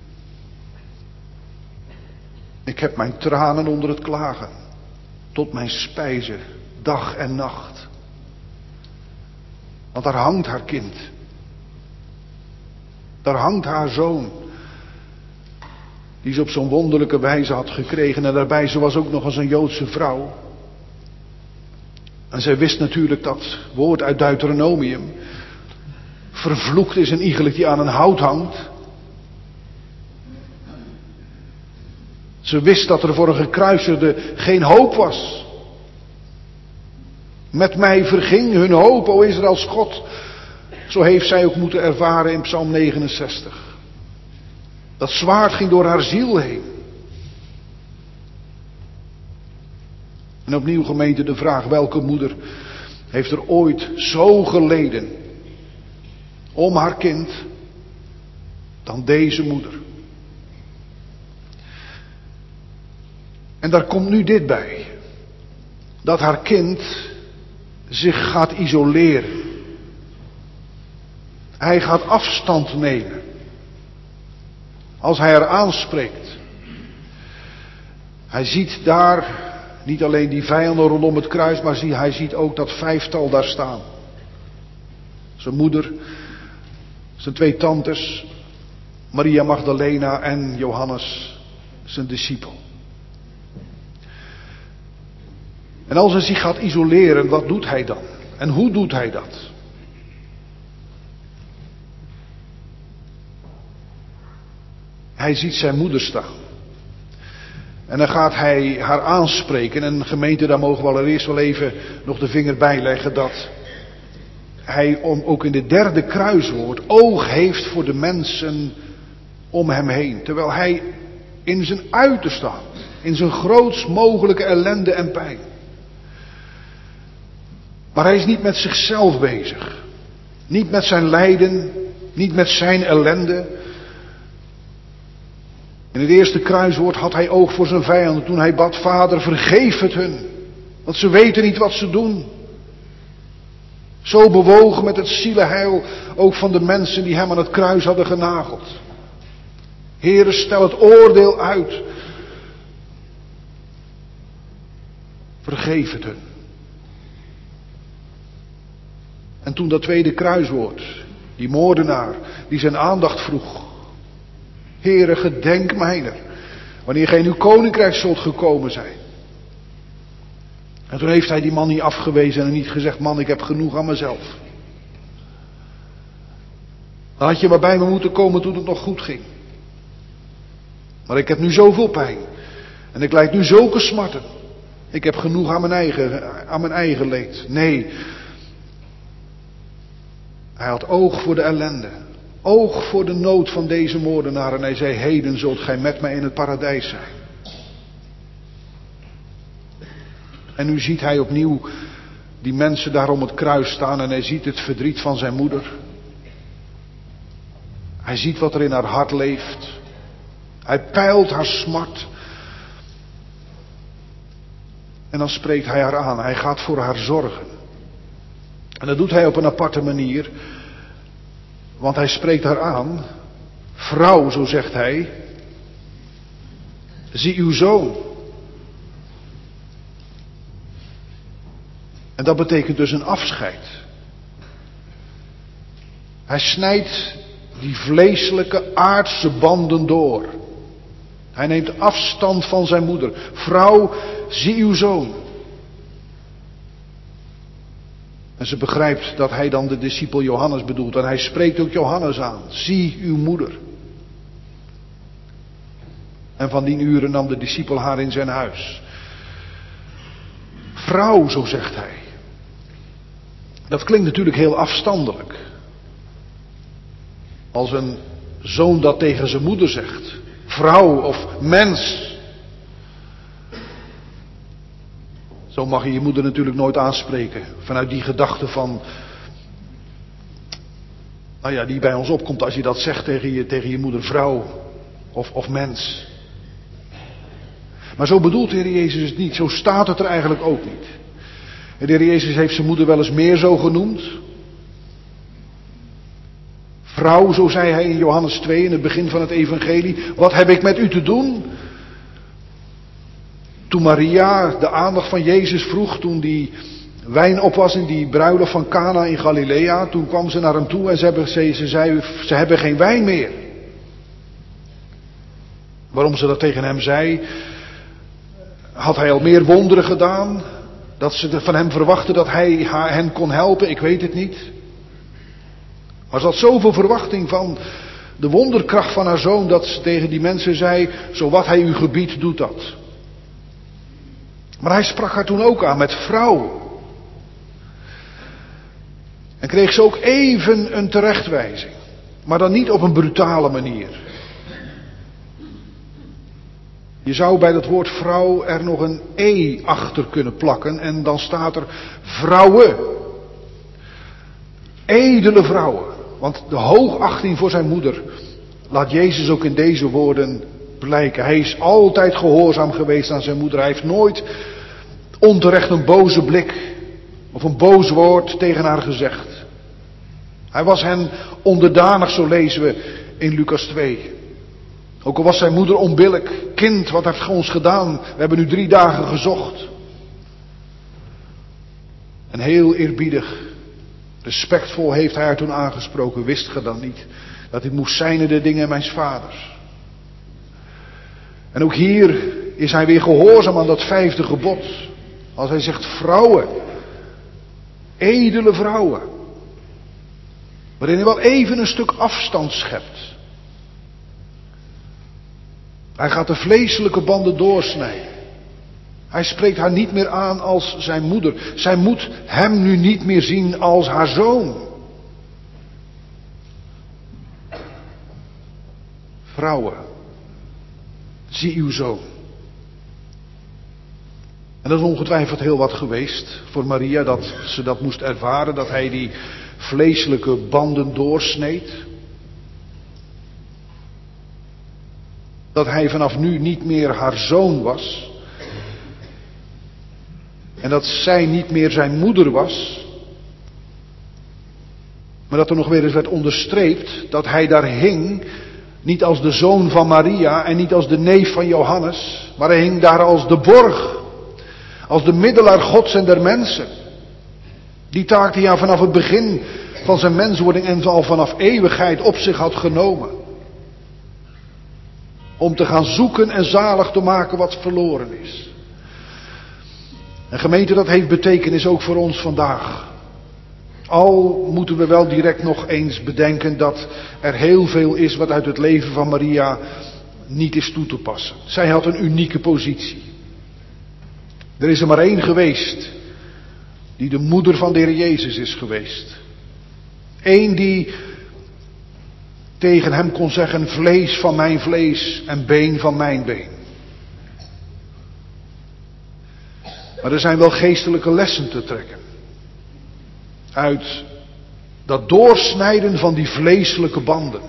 A: ik heb mijn tranen onder het klagen, tot mijn spijze, dag en nacht. Want daar hangt haar kind. Daar hangt haar zoon. Die ze op zo'n wonderlijke wijze had gekregen. En daarbij, ze was ook nog eens een Joodse vrouw. En zij wist natuurlijk dat woord uit Deuteronomium. Vervloekt is een iegelijk die aan een hout hangt. Ze wist dat er voor een gekruisigde geen hoop was. Met mij verging hun hoop, o Israëls God. Zo heeft zij ook moeten ervaren in Psalm 69. Dat zwaard ging door haar ziel heen. En opnieuw, gemeente, de vraag: welke moeder heeft er ooit zo geleden om haar kind dan deze moeder? En daar komt nu dit bij. Dat haar kind zich gaat isoleren. Hij gaat afstand nemen. Als hij haar aanspreekt. Hij ziet daar niet alleen die vijanden rondom het kruis, maar hij ziet ook dat vijftal daar staan. Zijn moeder, zijn twee tantes, Maria Magdalena en Johannes, zijn discipel. En als hij zich gaat isoleren, wat doet hij dan? En hoe doet hij dat? Hij ziet zijn moeder staan. En dan gaat hij haar aanspreken. En gemeente, daar mogen we allereerst wel even nog de vinger bij leggen dat hij ook in de derde kruiswoord oog heeft voor de mensen om hem heen. Terwijl hij in zijn uiterste staat. In zijn grootst mogelijke ellende en pijn. Maar hij is niet met zichzelf bezig. Niet met zijn lijden. Niet met zijn ellende. In het eerste kruiswoord had hij oog voor zijn vijanden toen hij bad: Vader, vergeef het hun. Want ze weten niet wat ze doen. Zo bewogen met het zielenheil ook van de mensen die hem aan het kruis hadden genageld. Heere, stel het oordeel uit. Vergeef het hun. En toen dat tweede kruiswoord, die moordenaar die zijn aandacht vroeg: Heere, gedenk mijner, wanneer gij in uw koninkrijk zult gekomen zijn. En toen heeft hij die man niet afgewezen en niet gezegd: man, ik heb genoeg aan mezelf. Dan had je maar bij me moeten komen toen het nog goed ging. Maar ik heb nu zoveel pijn. En ik lijd nu zulke smarten. Ik heb genoeg aan mijn eigen leed. Nee. Hij had oog voor de ellende. Oog voor de nood van deze moordenaar. En hij zei: heden zult gij met mij in het paradijs zijn. En nu ziet hij opnieuw die mensen daar om het kruis staan. En hij ziet het verdriet van zijn moeder. Hij ziet wat er in haar hart leeft. Hij peilt haar smart. En dan spreekt hij haar aan. Hij gaat voor haar zorgen. En dat doet hij op een aparte manier. Want hij spreekt haar aan. Vrouw, zo zegt hij. Zie uw zoon. En dat betekent dus een afscheid. Hij snijdt die vleeselijke aardse banden door. Hij neemt afstand van zijn moeder. Vrouw, zie uw zoon. En ze begrijpt dat hij dan de discipel Johannes bedoelt. En hij spreekt ook Johannes aan. Zie uw moeder. En van die uren nam de discipel haar in zijn huis. Vrouw, zo zegt hij. Dat klinkt natuurlijk heel afstandelijk. Als een zoon dat tegen zijn moeder zegt. Vrouw of mens. Zo mag je je moeder natuurlijk nooit aanspreken. Vanuit die gedachte van... Nou ja, die bij ons opkomt als je dat zegt tegen je moeder, vrouw of mens. Maar zo bedoelt de Heer Jezus het niet. Zo staat het er eigenlijk ook niet. En de Heer Jezus heeft zijn moeder wel eens meer zo genoemd. Vrouw, zo zei hij in Johannes 2 in het begin van het evangelie. Wat heb ik met u te doen? Toen Maria de aandacht van Jezus vroeg, toen die wijn op was in die bruiloft van Cana in Galilea, toen kwam ze naar hem toe en ze zei, ze hebben geen wijn meer. Waarom ze dat tegen hem zei, had hij al meer wonderen gedaan, dat ze van hem verwachten dat hij hen kon helpen, ik weet het niet. Maar ze had zoveel verwachting van de wonderkracht van haar zoon, dat ze tegen die mensen zei, zo wat hij u gebiedt, doet dat. Maar hij sprak haar toen ook aan met vrouw. En kreeg ze ook even een terechtwijzing. Maar dan niet op een brutale manier. Je zou bij dat woord vrouw er nog een E achter kunnen plakken. En dan staat er vrouwen. Edele vrouwen. Want de hoogachting voor zijn moeder laat Jezus ook in deze woorden blijken. Hij is altijd gehoorzaam geweest aan zijn moeder. Hij heeft nooit onterecht een boze blik of een boos woord tegen haar gezegd. Hij was hen onderdanig, zo lezen we in Lucas 2. Ook al was zijn moeder onbillijk. Kind, wat heeft ge ons gedaan? We hebben nu 3 dagen gezocht. En heel eerbiedig, respectvol heeft hij haar toen aangesproken. Wist ge dan niet dat dit moest zijn in de dingen mijns vaders? En ook hier is hij weer gehoorzaam aan dat 5e gebod. Als hij zegt vrouwen. Edele vrouwen. Waarin hij wel even een stuk afstand schept. Hij gaat de vleeselijke banden doorsnijden. Hij spreekt haar niet meer aan als zijn moeder. Zij moet hem nu niet meer zien als haar zoon. Vrouwen, zie uw zoon. En dat is ongetwijfeld heel wat geweest voor Maria, dat ze dat moest ervaren, dat hij die vleeselijke banden doorsneed. Dat hij vanaf nu niet meer haar zoon was. En dat zij niet meer zijn moeder was. Maar dat er nog weer eens werd onderstreept dat hij daar hing, niet als de zoon van Maria en niet als de neef van Johannes, maar hij hing daar als de borg. Als de middelaar Gods en der mensen. Die taak die hij vanaf het begin van zijn menswording en al vanaf eeuwigheid op zich had genomen. Om te gaan zoeken en zalig te maken wat verloren is. En gemeente, dat heeft betekenis ook voor ons vandaag. Al moeten we wel direct nog eens bedenken dat er heel veel is wat uit het leven van Maria niet is toe te passen. Zij had een unieke positie. Er is er maar één geweest die de moeder van de Heer Jezus is geweest. Eén die tegen hem kon zeggen, vlees van mijn vlees en been van mijn been. Maar er zijn wel geestelijke lessen te trekken. Uit dat doorsnijden van die vleeselijke banden.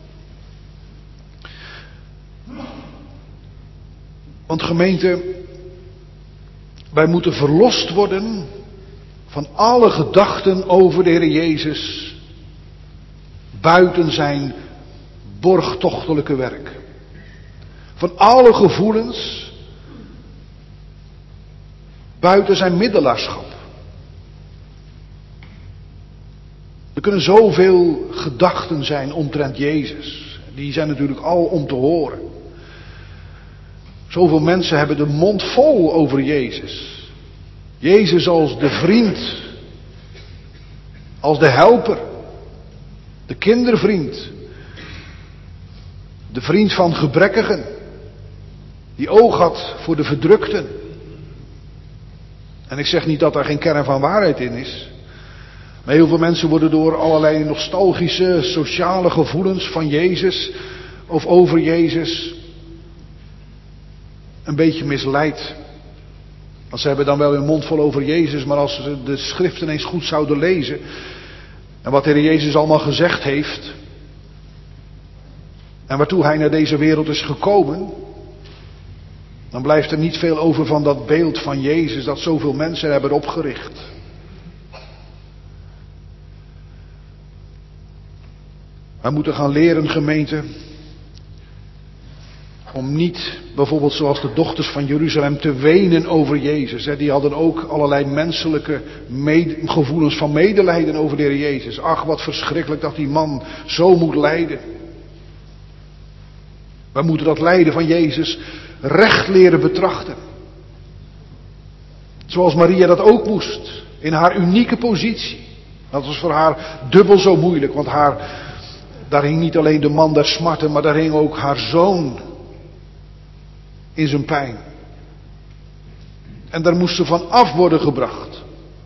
A: Want gemeente, wij moeten verlost worden van alle gedachten over de Heer Jezus buiten zijn borgtochtelijke werk. Van alle gevoelens buiten zijn middelaarschap. Er kunnen zoveel gedachten zijn omtrent Jezus. Die zijn natuurlijk al om te horen. Zoveel mensen hebben de mond vol over Jezus. Jezus als de vriend Als de helper. De kindervriend. De vriend van gebrekkigen. Die oog had voor de verdrukten. En ik zeg niet dat daar geen kern van waarheid in is. Maar heel veel mensen worden door allerlei nostalgische, sociale gevoelens van Jezus of over Jezus een beetje misleid. Want ze hebben dan wel hun mond vol over Jezus, maar als ze de schriften eens goed zouden lezen en wat de Heer Jezus allemaal gezegd heeft en waartoe Hij naar deze wereld is gekomen, dan blijft er niet veel over van dat beeld van Jezus dat zoveel mensen hebben opgericht. Wij moeten gaan leren, gemeente, om niet bijvoorbeeld zoals de dochters van Jeruzalem te wenen over Jezus. Die hadden ook allerlei menselijke gevoelens van medelijden over de Heer Jezus. Ach, wat verschrikkelijk dat die man zo moet lijden. Wij moeten dat lijden van Jezus recht leren betrachten. Zoals Maria dat ook moest, in haar unieke positie. Dat was voor haar dubbel zo moeilijk, want daar hing niet alleen de man der smarten, maar daar hing ook haar zoon in zijn pijn. En daar moest ze van af worden gebracht.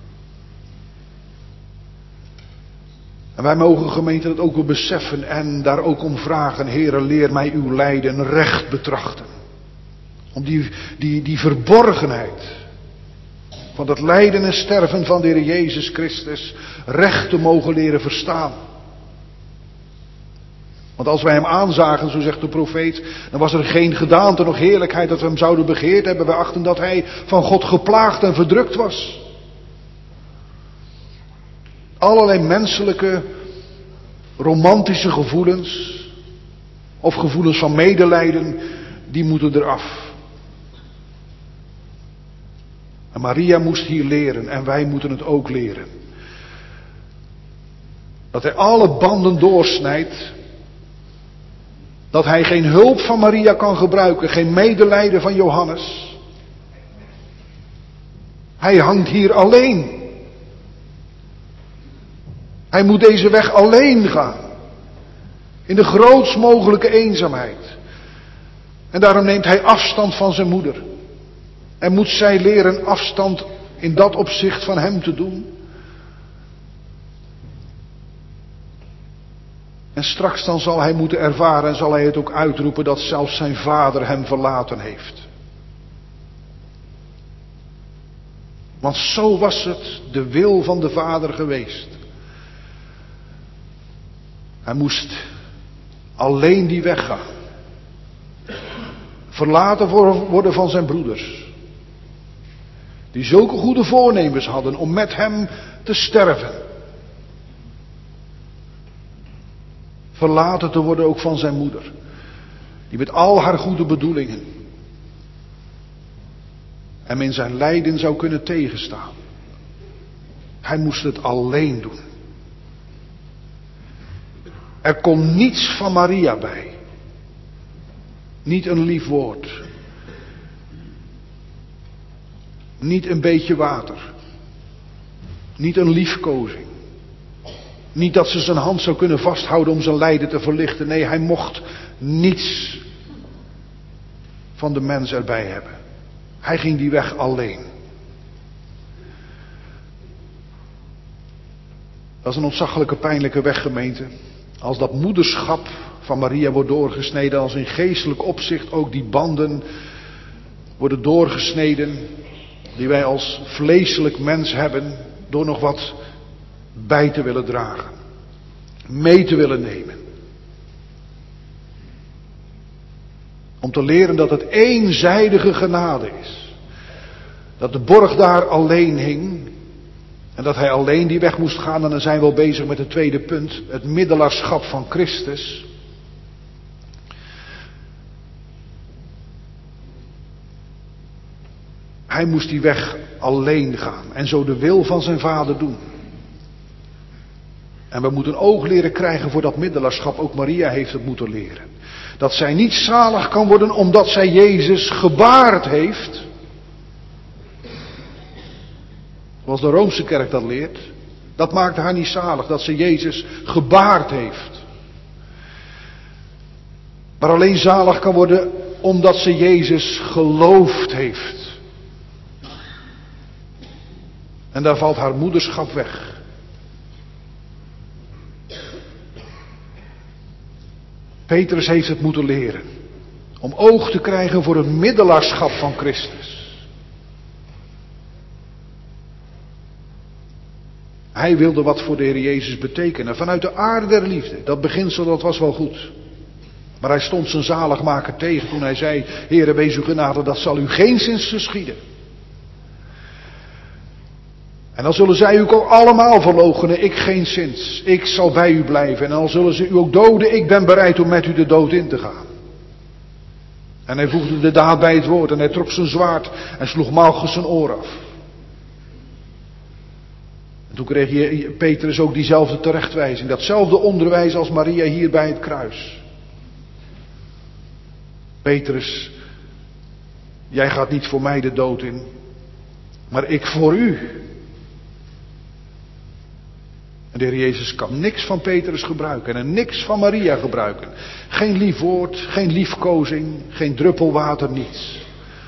A: En wij mogen, gemeente, dat ook wel beseffen en daar ook om vragen. Heere, leer mij uw lijden recht betrachten. Om die verborgenheid van dat lijden en sterven van de Heer Jezus Christus recht te mogen leren verstaan. Want als wij hem aanzagen, zo zegt de profeet, dan was er geen gedaante nog heerlijkheid dat we hem zouden begeerd hebben. Wij achten dat hij van God geplaagd en verdrukt was. Allerlei menselijke, romantische gevoelens, of gevoelens van medelijden, die moeten eraf. En Maria moest hier leren en wij moeten het ook leren. Dat hij alle banden doorsnijdt. Dat hij geen hulp van Maria kan gebruiken, geen medelijden van Johannes. Hij hangt hier alleen. Hij moet deze weg alleen gaan. In de grootst mogelijke eenzaamheid. En daarom neemt hij afstand van zijn moeder. En moet zij leren afstand in dat opzicht van hem te doen. En straks dan zal hij moeten ervaren en zal hij het ook uitroepen dat zelfs zijn vader hem verlaten heeft. Want zo was het de wil van de vader geweest. Hij moest alleen die weg gaan. Verlaten worden van zijn broeders. Die zulke goede voornemens hadden om met hem te sterven. Verlaten te worden ook van zijn moeder. Die met al haar goede bedoelingen hem in zijn lijden zou kunnen tegenstaan. Hij moest het alleen doen. Er kon niets van Maria bij. Niet een lief woord. Niet een beetje water. Niet een liefkozing. Niet dat ze zijn hand zou kunnen vasthouden om zijn lijden te verlichten. Nee, hij mocht niets van de mens erbij hebben. Hij ging die weg alleen. Dat is een ontzaglijke, pijnlijke weg, gemeente. Als dat moederschap van Maria wordt doorgesneden, als in geestelijk opzicht ook die banden worden doorgesneden, die wij als vleeselijk mens hebben, door nog wat bij te willen dragen. Mee te willen nemen. Om te leren dat het eenzijdige genade is. Dat de borg daar alleen hing. En dat hij alleen die weg moest gaan. En dan zijn we al bezig met het tweede punt. Het middelaarschap van Christus. Hij moest die weg alleen gaan. En zo de wil van zijn vader doen. En we moeten oog leren krijgen voor dat middelaarschap. Ook Maria heeft het moeten leren. Dat zij niet zalig kan worden omdat zij Jezus gebaard heeft. Zoals de Roomse kerk dat leert. Dat maakte haar niet zalig, dat ze Jezus gebaard heeft. Maar alleen zalig kan worden omdat ze Jezus geloofd heeft. En daar valt haar moederschap weg. Petrus heeft het moeten leren. Om oog te krijgen voor het middelaarschap van Christus. Hij wilde wat voor de Heer Jezus betekenen. Vanuit de aard der liefde. Dat beginsel, dat was wel goed. Maar hij stond zijn zaligmaker tegen toen hij zei: Heere, wees uw genade, dat zal u geenszins geschieden. En dan zullen zij u ook allemaal verloochenen, ik geenszins. Ik zal bij u blijven. En dan zullen ze u ook doden, ik ben bereid om met u de dood in te gaan. En hij voegde de daad bij het woord en hij trok zijn zwaard en sloeg Malchus zijn oor af. En toen kreeg Petrus ook diezelfde terechtwijzing, datzelfde onderwijs als Maria hier bij het kruis. Petrus, jij gaat niet voor mij de dood in, maar ik voor u. En de Heer Jezus kan niks van Petrus gebruiken en niks van Maria gebruiken. Geen lief woord, geen liefkozing, geen druppel water, niets.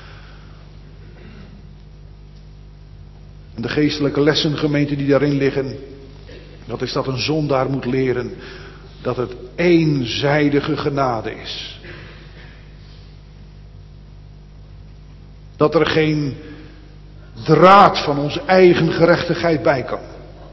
A: En de geestelijke lessen, gemeente, die daarin liggen, dat is dat een zondaar moet leren dat het eenzijdige genade is. Dat er geen draad van onze eigen gerechtigheid bij kan.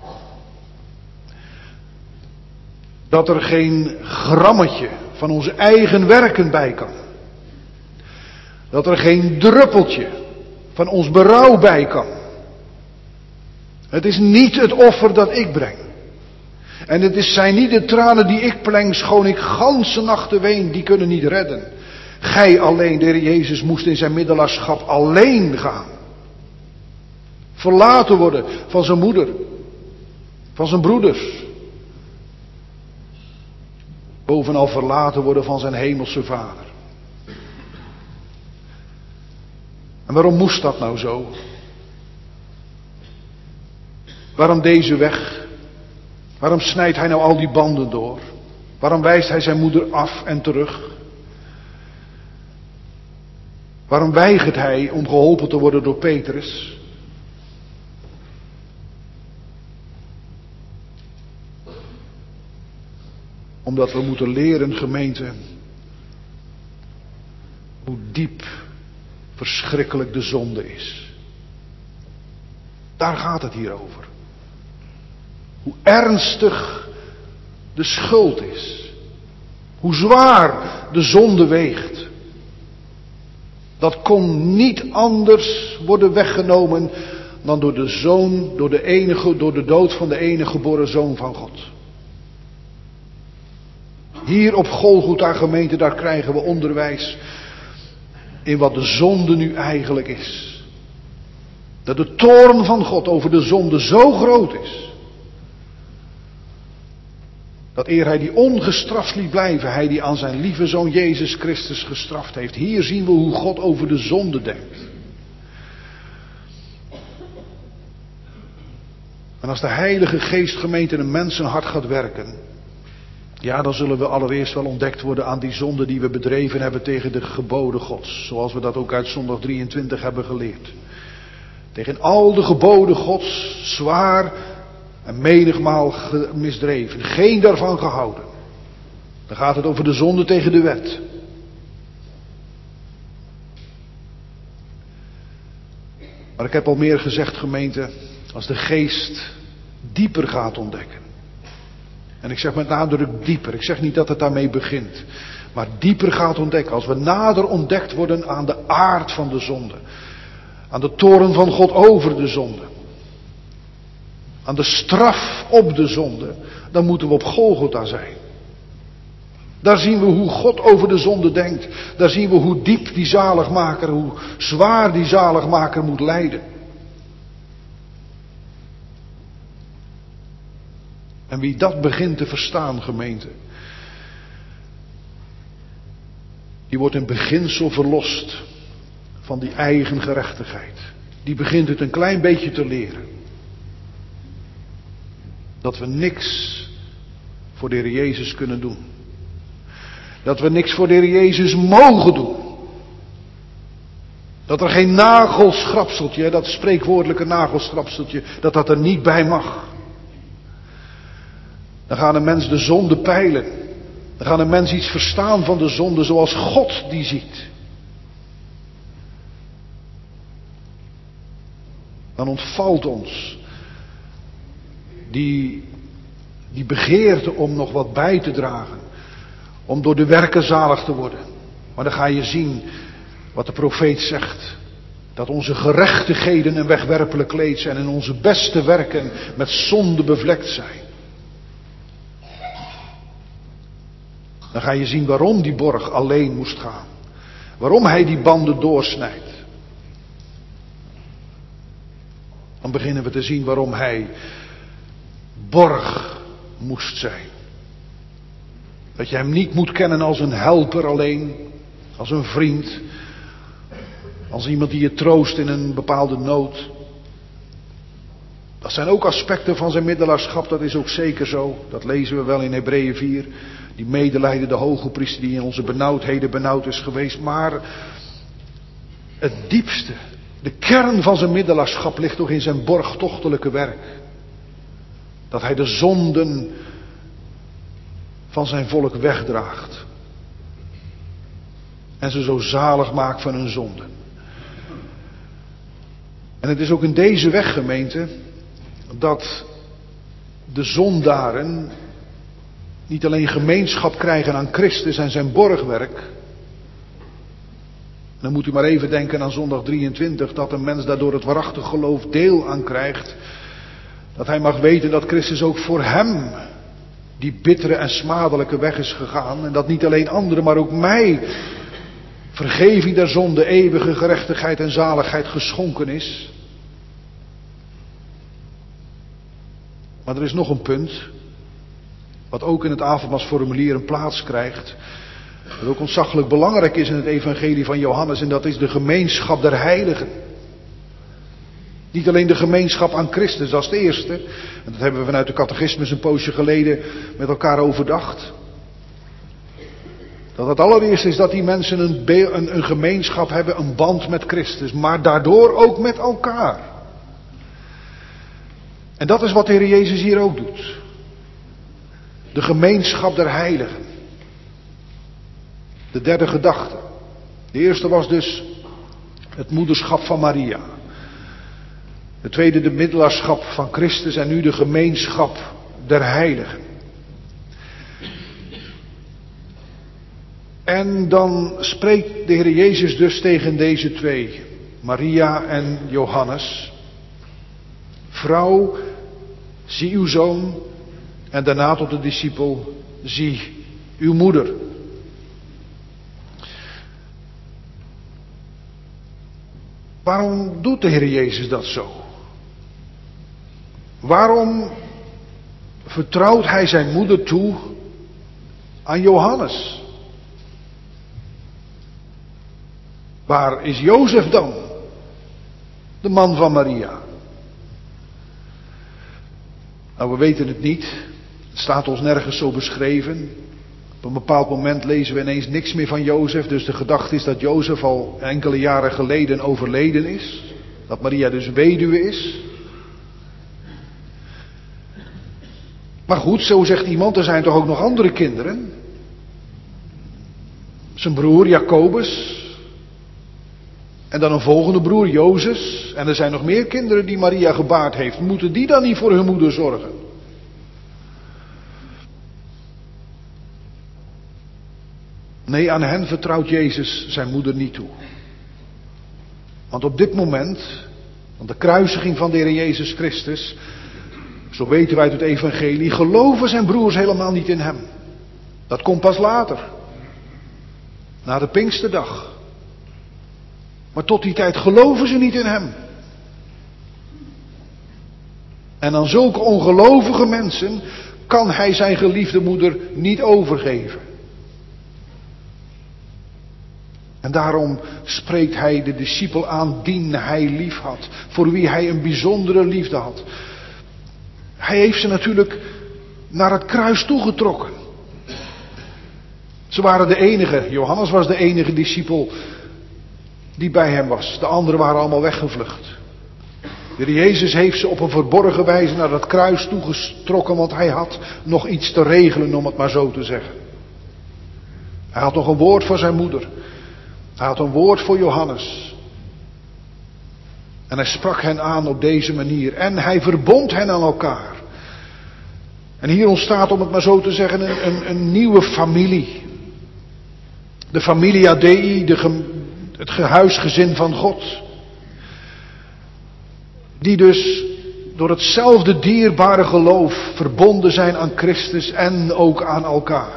A: Dat er geen grammetje van onze eigen werken bij kan. Dat er geen druppeltje van ons berouw bij kan. Het is niet het offer dat ik breng. En het zijn niet de tranen die ik pleng, schoon ik ganse nachten ween, die kunnen niet redden. Gij alleen, de Heer Jezus, moest in zijn middelaarschap alleen gaan. Verlaten worden van zijn moeder, van zijn broeders. Bovenal verlaten worden van zijn hemelse Vader. En waarom moest dat nou zo? Waarom deze weg? Waarom snijdt hij nou al die banden door? Waarom wijst hij zijn moeder af en terug? Waarom weigert hij om geholpen te worden door Petrus? Omdat we moeten leren, gemeente, hoe diep verschrikkelijk de zonde is. Daar gaat het hier over. Hoe ernstig de schuld is. Hoe zwaar de zonde weegt. Dat kon niet anders worden weggenomen dan door de zoon, door de dood van de enige geboren zoon van God. Hier op Golgotha, gemeente, daar krijgen we onderwijs in wat de zonde nu eigenlijk is. Dat de toorn van God over de zonde zo groot is. Dat eer hij die ongestraft liet blijven, hij die aan zijn lieve zoon Jezus Christus gestraft heeft. Hier zien we hoe God over de zonde denkt. En als de Heilige Geest, gemeente, in een mensenhart gaat werken, ja, dan zullen we allereerst wel ontdekt worden aan die zonde die we bedreven hebben tegen de geboden Gods. Zoals we dat ook uit zondag 23 hebben geleerd. Tegen al de geboden Gods, zwaar en menigmaal misdreven. Geen daarvan gehouden. Dan gaat het over de zonde tegen de wet. Maar ik heb al meer gezegd, gemeente, als de geest dieper gaat ontdekken. En ik zeg met nadruk dieper. Ik zeg niet dat het daarmee begint. Maar dieper gaat ontdekken. Als we nader ontdekt worden aan de aard van de zonde. Aan de toorn van God over de zonde. Aan de straf op de zonde. Dan moeten we op Golgotha zijn. Daar zien we hoe God over de zonde denkt. Daar zien we hoe diep die zaligmaker, hoe zwaar die zaligmaker moet lijden. En wie dat begint te verstaan, gemeente, die wordt in beginsel verlost van die eigen gerechtigheid. Die begint het een klein beetje te leren. Dat we niks voor de Heer Jezus kunnen doen. Dat we niks voor de Heer Jezus mogen doen. Dat er geen nagelschrapseltje, dat spreekwoordelijke nagelschrapseltje, dat er niet bij mag. Dan gaat een mens de zonde peilen. Dan gaat een mens iets verstaan van de zonde zoals God die ziet. Dan ontvalt ons die begeerte om nog wat bij te dragen. Om door de werken zalig te worden. Maar dan ga je zien wat de profeet zegt. Dat onze gerechtigheden een wegwerpelijk kleed zijn en onze beste werken met zonde bevlekt zijn. Dan ga je zien waarom die borg alleen moest gaan. Waarom hij die banden doorsnijdt. Dan beginnen we te zien waarom hij borg moest zijn. Dat je hem niet moet kennen als een helper alleen, als een vriend, als iemand die je troost in een bepaalde nood. Dat zijn ook aspecten van zijn middelaarschap, dat is ook zeker zo. Dat lezen we wel in Hebreeën 4. Die medelijdende hoge priester die in onze benauwdheden benauwd is geweest. Maar het diepste, de kern van zijn middelaarschap ligt toch in zijn borgtochtelijke werk. Dat hij de zonden van zijn volk wegdraagt. En ze zo zalig maakt van hun zonden. En het is ook in deze weg, gemeente, dat de zondaren niet alleen gemeenschap krijgen aan Christus en zijn borgwerk. Dan moet u maar even denken aan zondag 23, dat een mens daardoor het waarachtig geloof deel aan krijgt. Dat hij mag weten dat Christus ook voor hem die bittere en smadelijke weg is gegaan. En dat niet alleen anderen, maar ook mij vergeving der zonde, eeuwige gerechtigheid en zaligheid geschonken is. Maar er is nog een punt, wat ook in het avondmaalsformulier een plaats krijgt. Dat ook ontzaglijk belangrijk is in het evangelie van Johannes. En dat is de gemeenschap der heiligen. Niet alleen de gemeenschap aan Christus, dat is het eerste. En dat hebben we vanuit de catechismus een poosje geleden met elkaar overdacht. Dat het allereerste is dat die mensen een gemeenschap hebben, een band met Christus. Maar daardoor ook met elkaar. En dat is wat de Heer Jezus hier ook doet. De gemeenschap der heiligen. De derde gedachte. De eerste was dus het moederschap van Maria. De tweede de middelaarschap van Christus en nu de gemeenschap der heiligen. En dan spreekt de Heer Jezus dus tegen deze twee, Maria en Johannes. Vrouw, zie uw zoon. En daarna tot de discipel, zie uw moeder. Waarom doet de Heer Jezus dat zo? Waarom vertrouwt hij zijn moeder toe aan Johannes? Waar is Jozef dan? De man van Maria. Nou, we weten het niet. Het staat ons nergens zo beschreven. Op een bepaald moment lezen we ineens niks meer van Jozef. Dus de gedachte is dat Jozef al enkele jaren geleden overleden is. Dat Maria dus weduwe is. Maar goed, zo zegt iemand, er zijn toch ook nog andere kinderen. Zijn broer Jacobus. En dan een volgende broer Jozef. En er zijn nog meer kinderen die Maria gebaard heeft. Moeten die dan niet voor hun moeder zorgen? Nee, aan hen vertrouwt Jezus zijn moeder niet toe. Want op dit moment, van de kruisiging van de Heer Jezus Christus, zo weten wij uit het evangelie, geloven zijn broers helemaal niet in hem. Dat komt pas later. Na de Pinksterdag. Maar tot die tijd geloven ze niet in hem. En aan zulke ongelovige mensen kan hij zijn geliefde moeder niet overgeven. En daarom spreekt hij de discipel aan die hij lief had. Voor wie hij een bijzondere liefde had. Hij heeft ze natuurlijk naar het kruis toegetrokken. Ze waren de enige, Johannes was de enige discipel die bij hem was. De anderen waren allemaal weggevlucht. De Heer Jezus heeft ze op een verborgen wijze naar het kruis toegetrokken, want hij had nog iets te regelen, om het maar zo te zeggen. Hij had nog een woord voor zijn moeder. Hij had een woord voor Johannes. En hij sprak hen aan op deze manier. En hij verbond hen aan elkaar. En hier ontstaat, om het maar zo te zeggen, een nieuwe familie. De familia Dei, het huisgezin van God. Die dus door hetzelfde dierbare geloof verbonden zijn aan Christus en ook aan elkaar.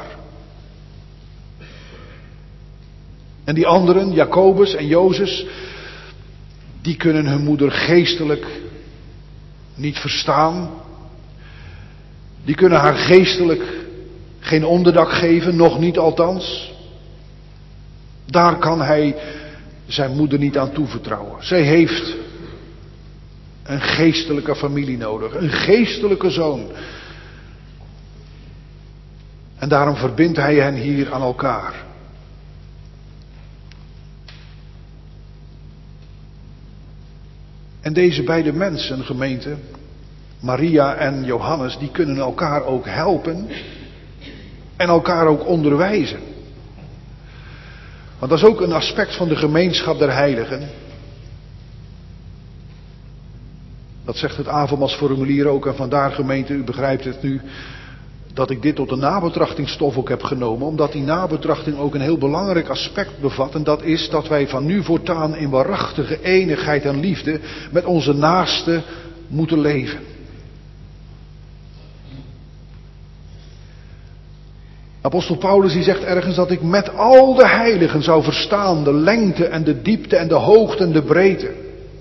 A: En die anderen, Jacobus en Jozef, die kunnen hun moeder geestelijk niet verstaan. Die kunnen haar geestelijk geen onderdak geven, nog niet althans. Daar kan hij zijn moeder niet aan toevertrouwen. Zij heeft een geestelijke familie nodig, een geestelijke zoon. En daarom verbindt hij hen hier aan elkaar. En deze beide mensen, gemeente, Maria en Johannes, die kunnen elkaar ook helpen en elkaar ook onderwijzen. Want dat is ook een aspect van de gemeenschap der heiligen. Dat zegt het avondmaalsformulier ook, en vandaar, gemeente, u begrijpt het nu, dat ik dit tot een nabetrachtingsstof ook heb genomen, omdat die nabetrachting ook een heel belangrijk aspect bevat, en dat is dat wij van nu voortaan in waarachtige eenigheid en liefde met onze naasten moeten leven. Apostel Paulus die zegt ergens dat ik met al de heiligen zou verstaan de lengte en de diepte en de hoogte en de breedte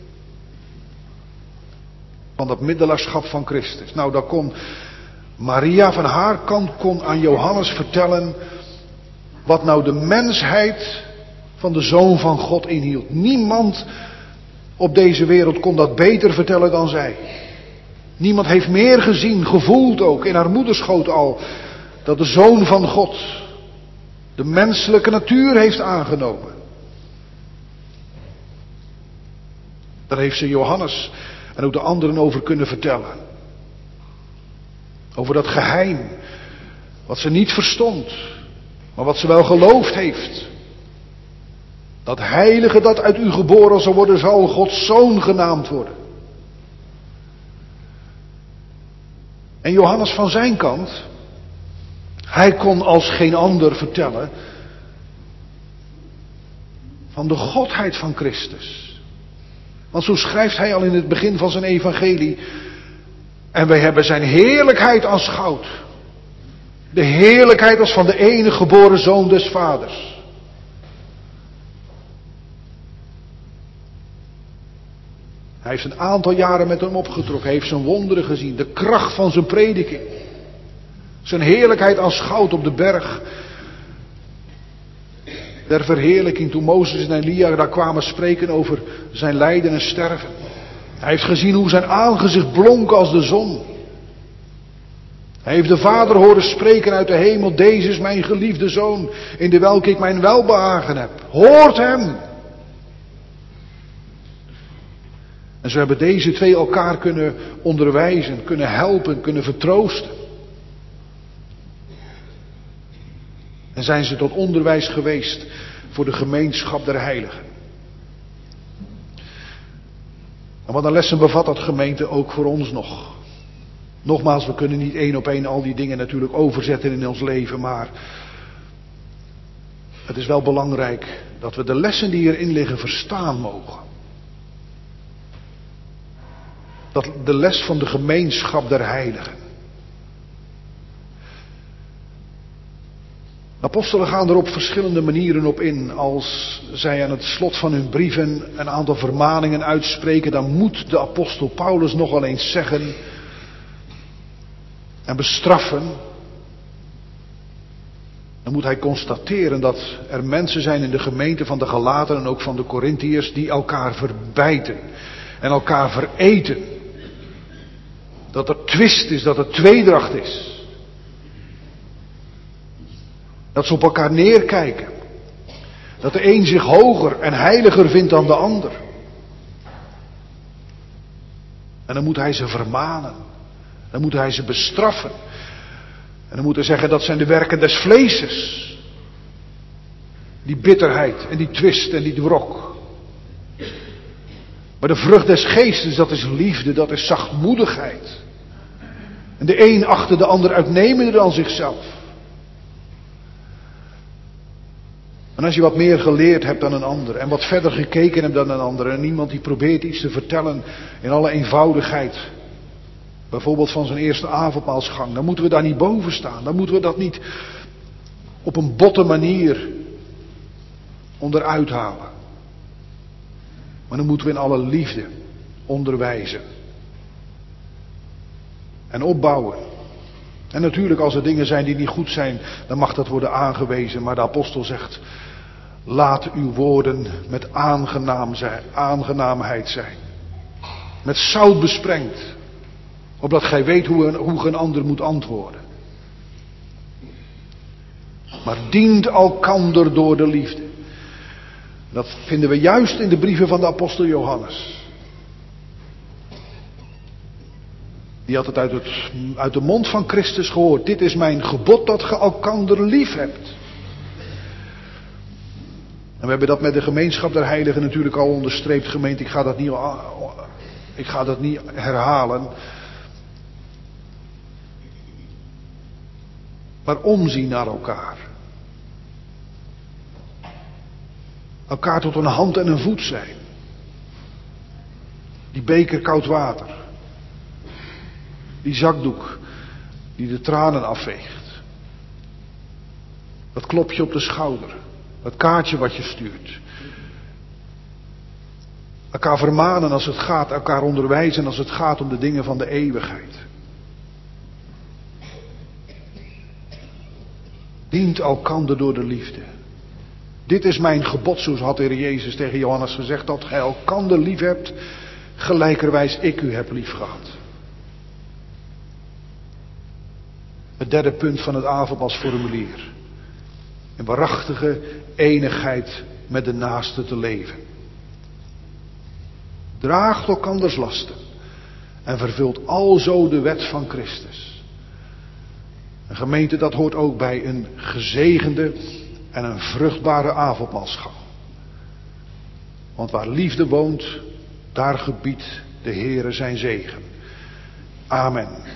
A: van dat middelaarschap van Christus. Nou, dat kon Maria van haar kant kon aan Johannes vertellen wat nou de mensheid van de Zoon van God inhield. Niemand op deze wereld kon dat beter vertellen dan zij. Niemand heeft meer gezien, gevoeld ook in haar moederschoot al, dat de Zoon van God de menselijke natuur heeft aangenomen. Daar heeft ze Johannes en ook de anderen over kunnen vertellen. Over dat geheim, wat ze niet verstond, maar wat ze wel geloofd heeft. Dat heilige dat uit u geboren zal worden, zal Gods Zoon genaamd worden. En Johannes van zijn kant, hij kon als geen ander vertellen van de godheid van Christus. Want zo schrijft hij al in het begin van zijn evangelie: en wij hebben zijn heerlijkheid aanschouwd. De heerlijkheid als van de enige geboren Zoon des Vaders. Hij heeft een aantal jaren met hem opgetrokken. Hij heeft zijn wonderen gezien. De kracht van zijn prediking. Zijn heerlijkheid aanschouwd op de berg der verheerlijking. Toen Mozes en Elia daar kwamen spreken over zijn lijden en sterven. Hij heeft gezien hoe zijn aangezicht blonk als de zon. Hij heeft de Vader horen spreken uit de hemel: deze is mijn geliefde Zoon, in de welke ik mijn welbehagen heb. Hoort hem. En zo hebben deze twee elkaar kunnen onderwijzen, kunnen helpen, kunnen vertroosten. En zijn ze tot onderwijs geweest voor de gemeenschap der heiligen. En wat een lessen bevat dat, gemeente, ook voor ons nog. Nogmaals, we kunnen niet één op één al die dingen natuurlijk overzetten in ons leven, maar het is wel belangrijk dat we de lessen die hierin liggen verstaan mogen. Dat de les van de gemeenschap der heiligen. De apostelen gaan er op verschillende manieren op in. Als zij aan het slot van hun brieven een aantal vermaningen uitspreken, dan moet de apostel Paulus nogal eens zeggen en bestraffen. Dan moet hij constateren dat er mensen zijn in de gemeente van de Galaten en ook van de Korintiërs die elkaar verbijten en elkaar vereten. Dat er twist is, dat er tweedracht is. Dat ze op elkaar neerkijken. Dat de een zich hoger en heiliger vindt dan de ander. En dan moet hij ze vermanen. Dan moet hij ze bestraffen. En dan moet hij zeggen, dat zijn de werken des vleeses. Die bitterheid en die twist en die wrok. Maar de vrucht des geestes, dat is liefde, dat is zachtmoedigheid. En de een achter de ander uitnemender dan zichzelf. En als je wat meer geleerd hebt dan een ander en wat verder gekeken hebt dan een ander en iemand die probeert iets te vertellen in alle eenvoudigheid, bijvoorbeeld van zijn eerste avondmaalsgang, dan moeten we daar niet boven staan. Dan moeten we dat niet op een botte manier onderuit halen. Maar dan moeten we in alle liefde onderwijzen. En opbouwen. En natuurlijk als er dingen zijn die niet goed zijn, dan mag dat worden aangewezen. Maar de apostel zegt, laat uw woorden met aangenaamheid zijn. Met zout besprengd. Opdat gij weet hoe een ander moet antwoorden. Maar dient elkander door de liefde. Dat vinden we juist in de brieven van de apostel Johannes. Die had het uit de mond van Christus gehoord. Dit is mijn gebod dat ge elkander lief hebt. En we hebben dat met de gemeenschap der heiligen natuurlijk al onderstreept, gemeente. Ik ga dat niet herhalen. Maar omzien naar elkaar. Elkaar tot een hand en een voet zijn. Die beker koud water. Die zakdoek die de tranen afveegt. Dat klopje op de schouder. Dat kaartje wat je stuurt. Elkaar vermanen als het gaat. Elkaar onderwijzen als het gaat om de dingen van de eeuwigheid. Dient elkander door de liefde. Dit is mijn gebod, zo had de Heer Jezus tegen Johannes gezegd, dat gij elkander lief hebt, gelijkerwijs ik u heb lief gehad. Het derde punt van het avondmaalsformulier. In waarachtige eenigheid met de naaste te leven. Draagt elkanders lasten en vervult alzo de wet van Christus. Een gemeente, dat hoort ook bij een gezegende en een vruchtbare avondmaalsgang. Want waar liefde woont, daar gebiedt de Heere zijn zegen. Amen.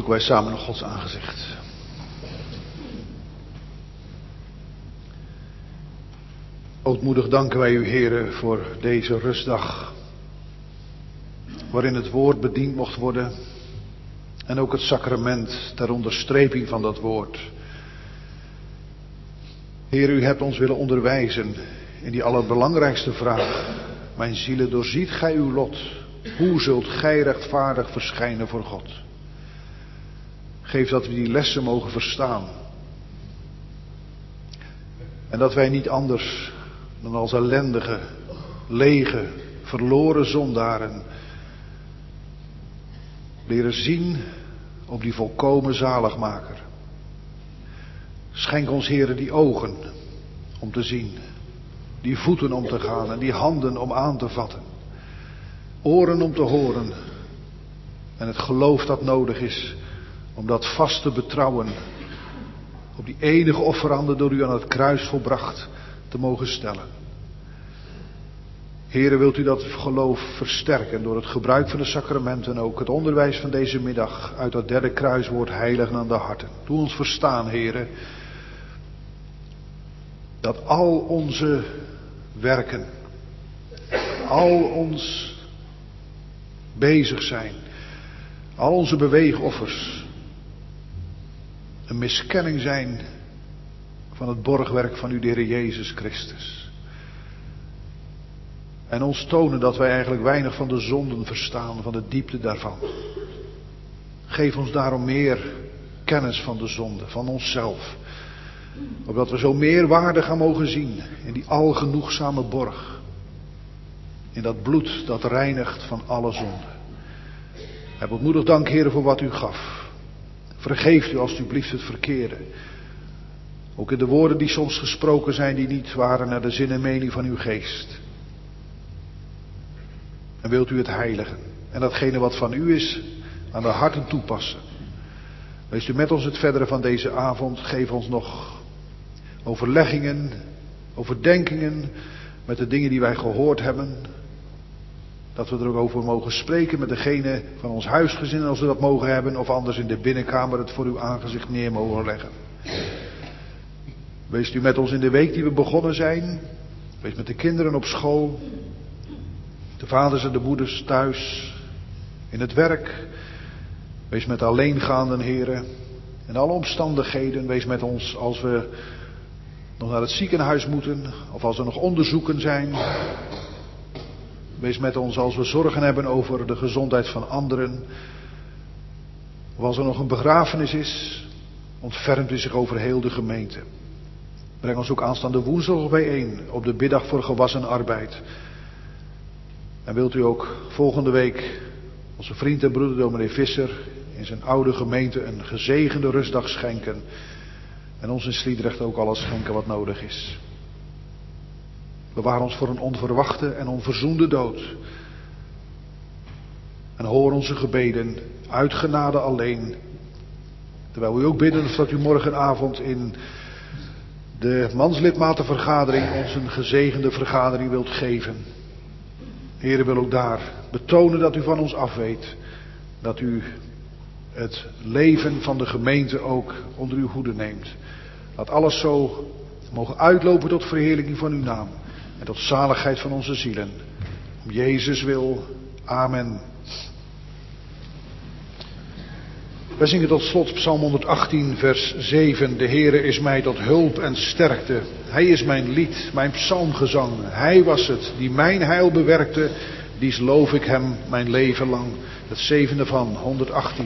A: Zoeken wij samen nog Gods aangezicht. Ootmoedig danken wij u, Heere, voor deze rustdag, waarin het woord bediend mocht worden en ook het sacrament ter onderstreping van dat woord. Heere, u hebt ons willen onderwijzen in die allerbelangrijkste vraag. Mijn zielen, doorziet gij uw lot? Hoe zult gij rechtvaardig verschijnen voor God? Geef dat we die lessen mogen verstaan. En dat wij niet anders dan als ellendige, lege, verloren zondaren leren zien op die volkomen zaligmaker. Schenk ons, Heere, die ogen om te zien, die voeten om te gaan en die handen om aan te vatten, oren om te horen en het geloof dat nodig is om dat vast te betrouwen op die enige offerande door u aan het kruis volbracht te mogen stellen. Heere, wilt u dat geloof versterken door het gebruik van de sacramenten en ook het onderwijs van deze middag uit dat derde kruiswoord heiligen aan de harten. Doe ons verstaan, Heere, dat al onze werken, al ons bezig zijn, al onze beweegoffers een miskenning zijn van het borgwerk van uw Heer Jezus Christus. En ons tonen dat wij eigenlijk weinig van de zonden verstaan, van de diepte daarvan. Geef ons daarom meer kennis van de zonde, van onszelf. Opdat we zo meer waarde gaan mogen zien in die algenoegzame borg. In dat bloed dat reinigt van alle zonde. Heb ootmoedig dank, Heere, voor wat u gaf. Vergeeft u alstublieft het verkeerde. Ook in de woorden die soms gesproken zijn die niet waren naar de zin en mening van uw geest. En wilt u het heiligen. En datgene wat van u is aan de harten toepassen. Wees u met ons het verdere van deze avond. Geef ons nog overleggingen, overdenkingen met de dingen die wij gehoord hebben. Dat we er ook over mogen spreken met degene van ons huisgezin als we dat mogen hebben. Of anders in de binnenkamer het voor uw aangezicht neer mogen leggen. Wees u met ons in de week die we begonnen zijn. Wees met de kinderen op school. De vaders en de moeders thuis. In het werk. Wees met de alleengaanden, heren. In alle omstandigheden. Wees met ons als we nog naar het ziekenhuis moeten. Of als er nog onderzoeken zijn. Wees met ons als we zorgen hebben over de gezondheid van anderen. Of als er nog een begrafenis is. Ontfermt u zich over heel de gemeente. Breng ons ook aanstaande woensdag bijeen op de biddag voor gewassen arbeid. En wilt u ook volgende week onze vriend en broeder dominee Visser in zijn oude gemeente een gezegende rustdag schenken. En ons in Sliedrecht ook alles schenken wat nodig is. Bewaar ons voor een onverwachte en onverzoende dood. En hoor onze gebeden uit genade alleen. Terwijl we ook bidden of dat u morgenavond in de manslidmatenvergadering ons een gezegende vergadering wilt geven. Heere, wil ook daar betonen dat u van ons afweet. Dat u het leven van de gemeente ook onder uw hoede neemt. Laat alles zo mogen uitlopen tot verheerlijking van uw naam. En tot zaligheid van onze zielen. Om Jezus wil. Amen. Wij zingen tot slot Psalm 118 vers 7. De Heere is mij tot hulp en sterkte. Hij is mijn lied, mijn psalmgezang. Hij was het die mijn heil bewerkte. Dies loof ik hem mijn leven lang. Het zevende van 118.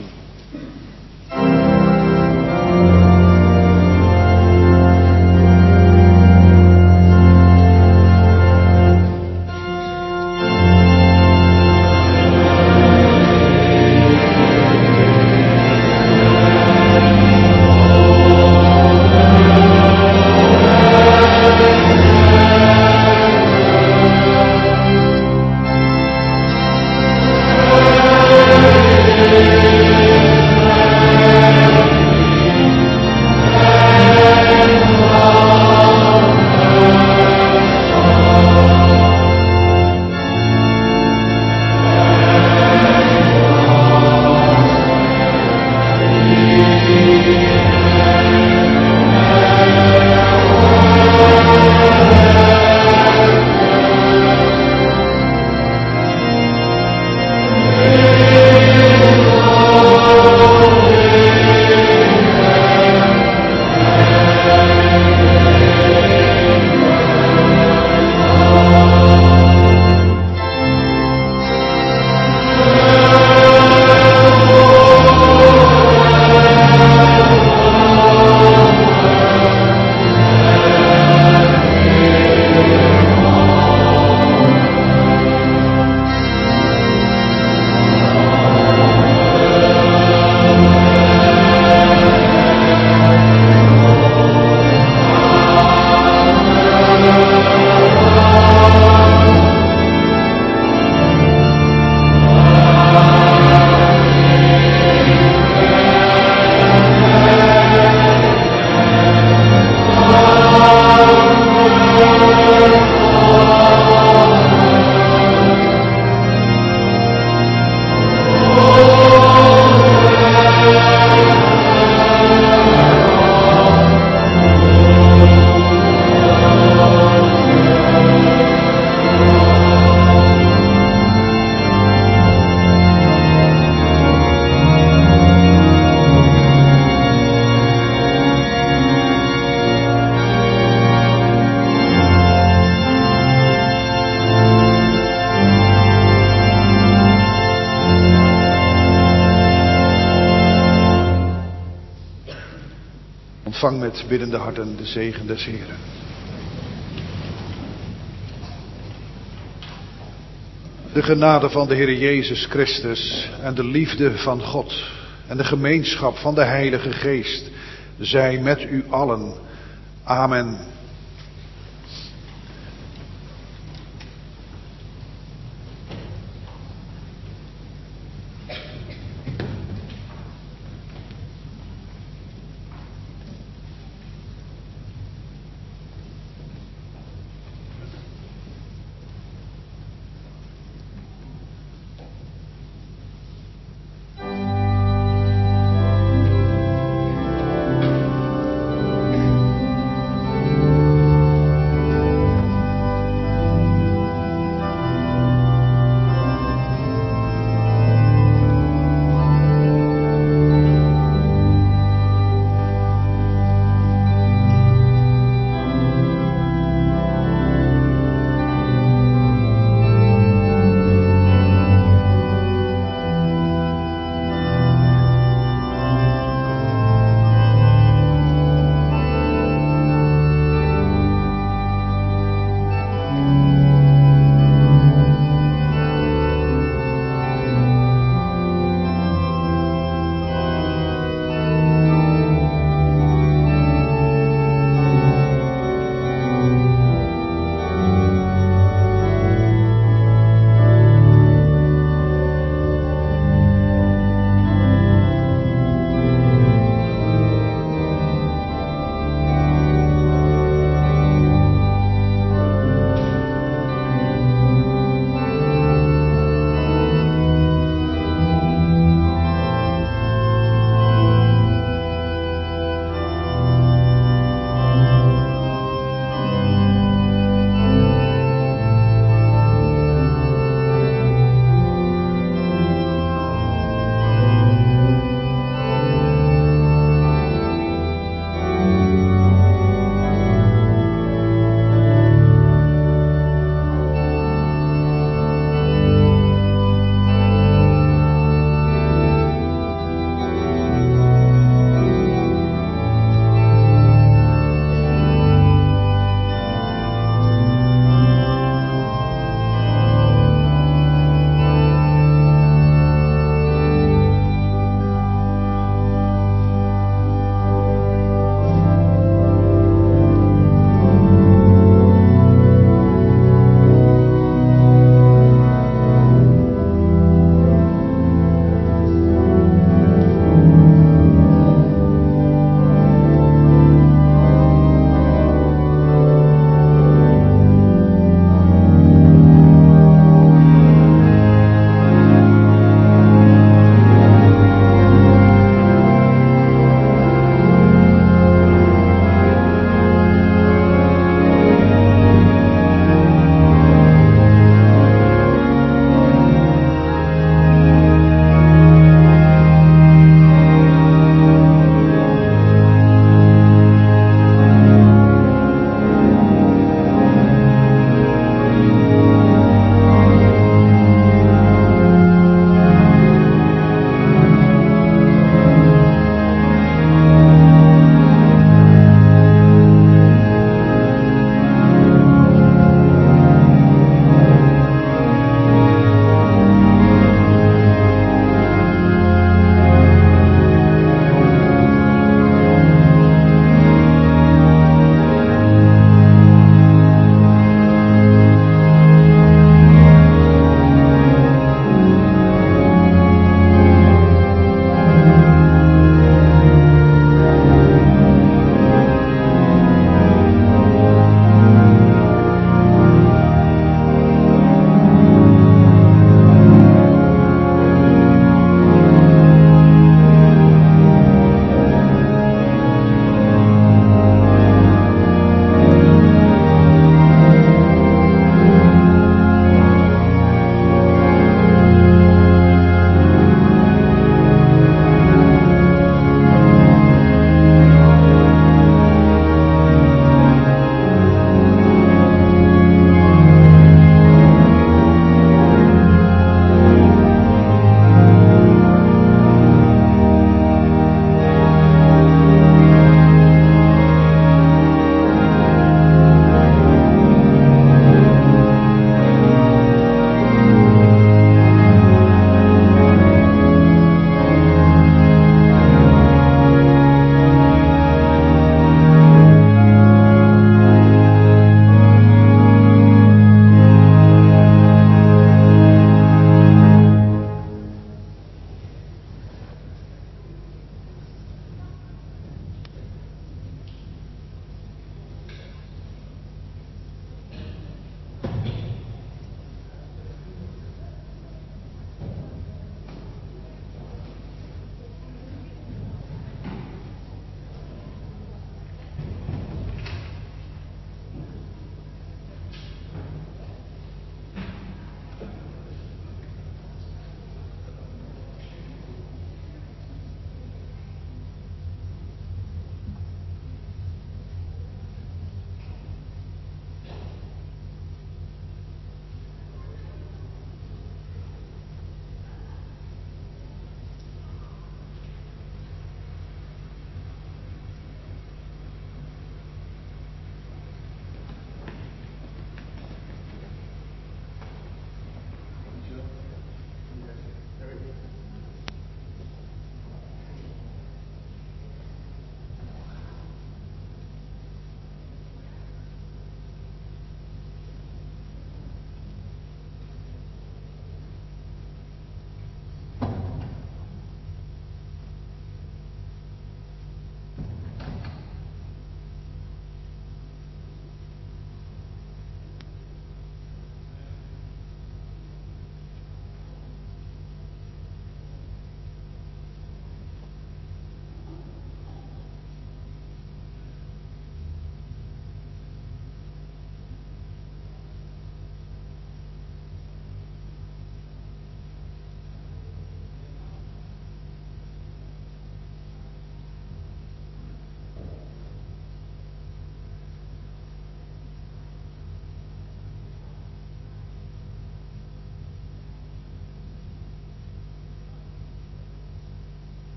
A: Ontvang met biddende harten de zegen des Heren. De genade van de Heer Jezus Christus en de liefde van God en de gemeenschap van de Heilige Geest zij met u allen. Amen.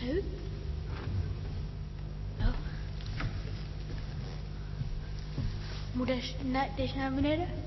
C: heup. Oh. Moet deze naar beneden?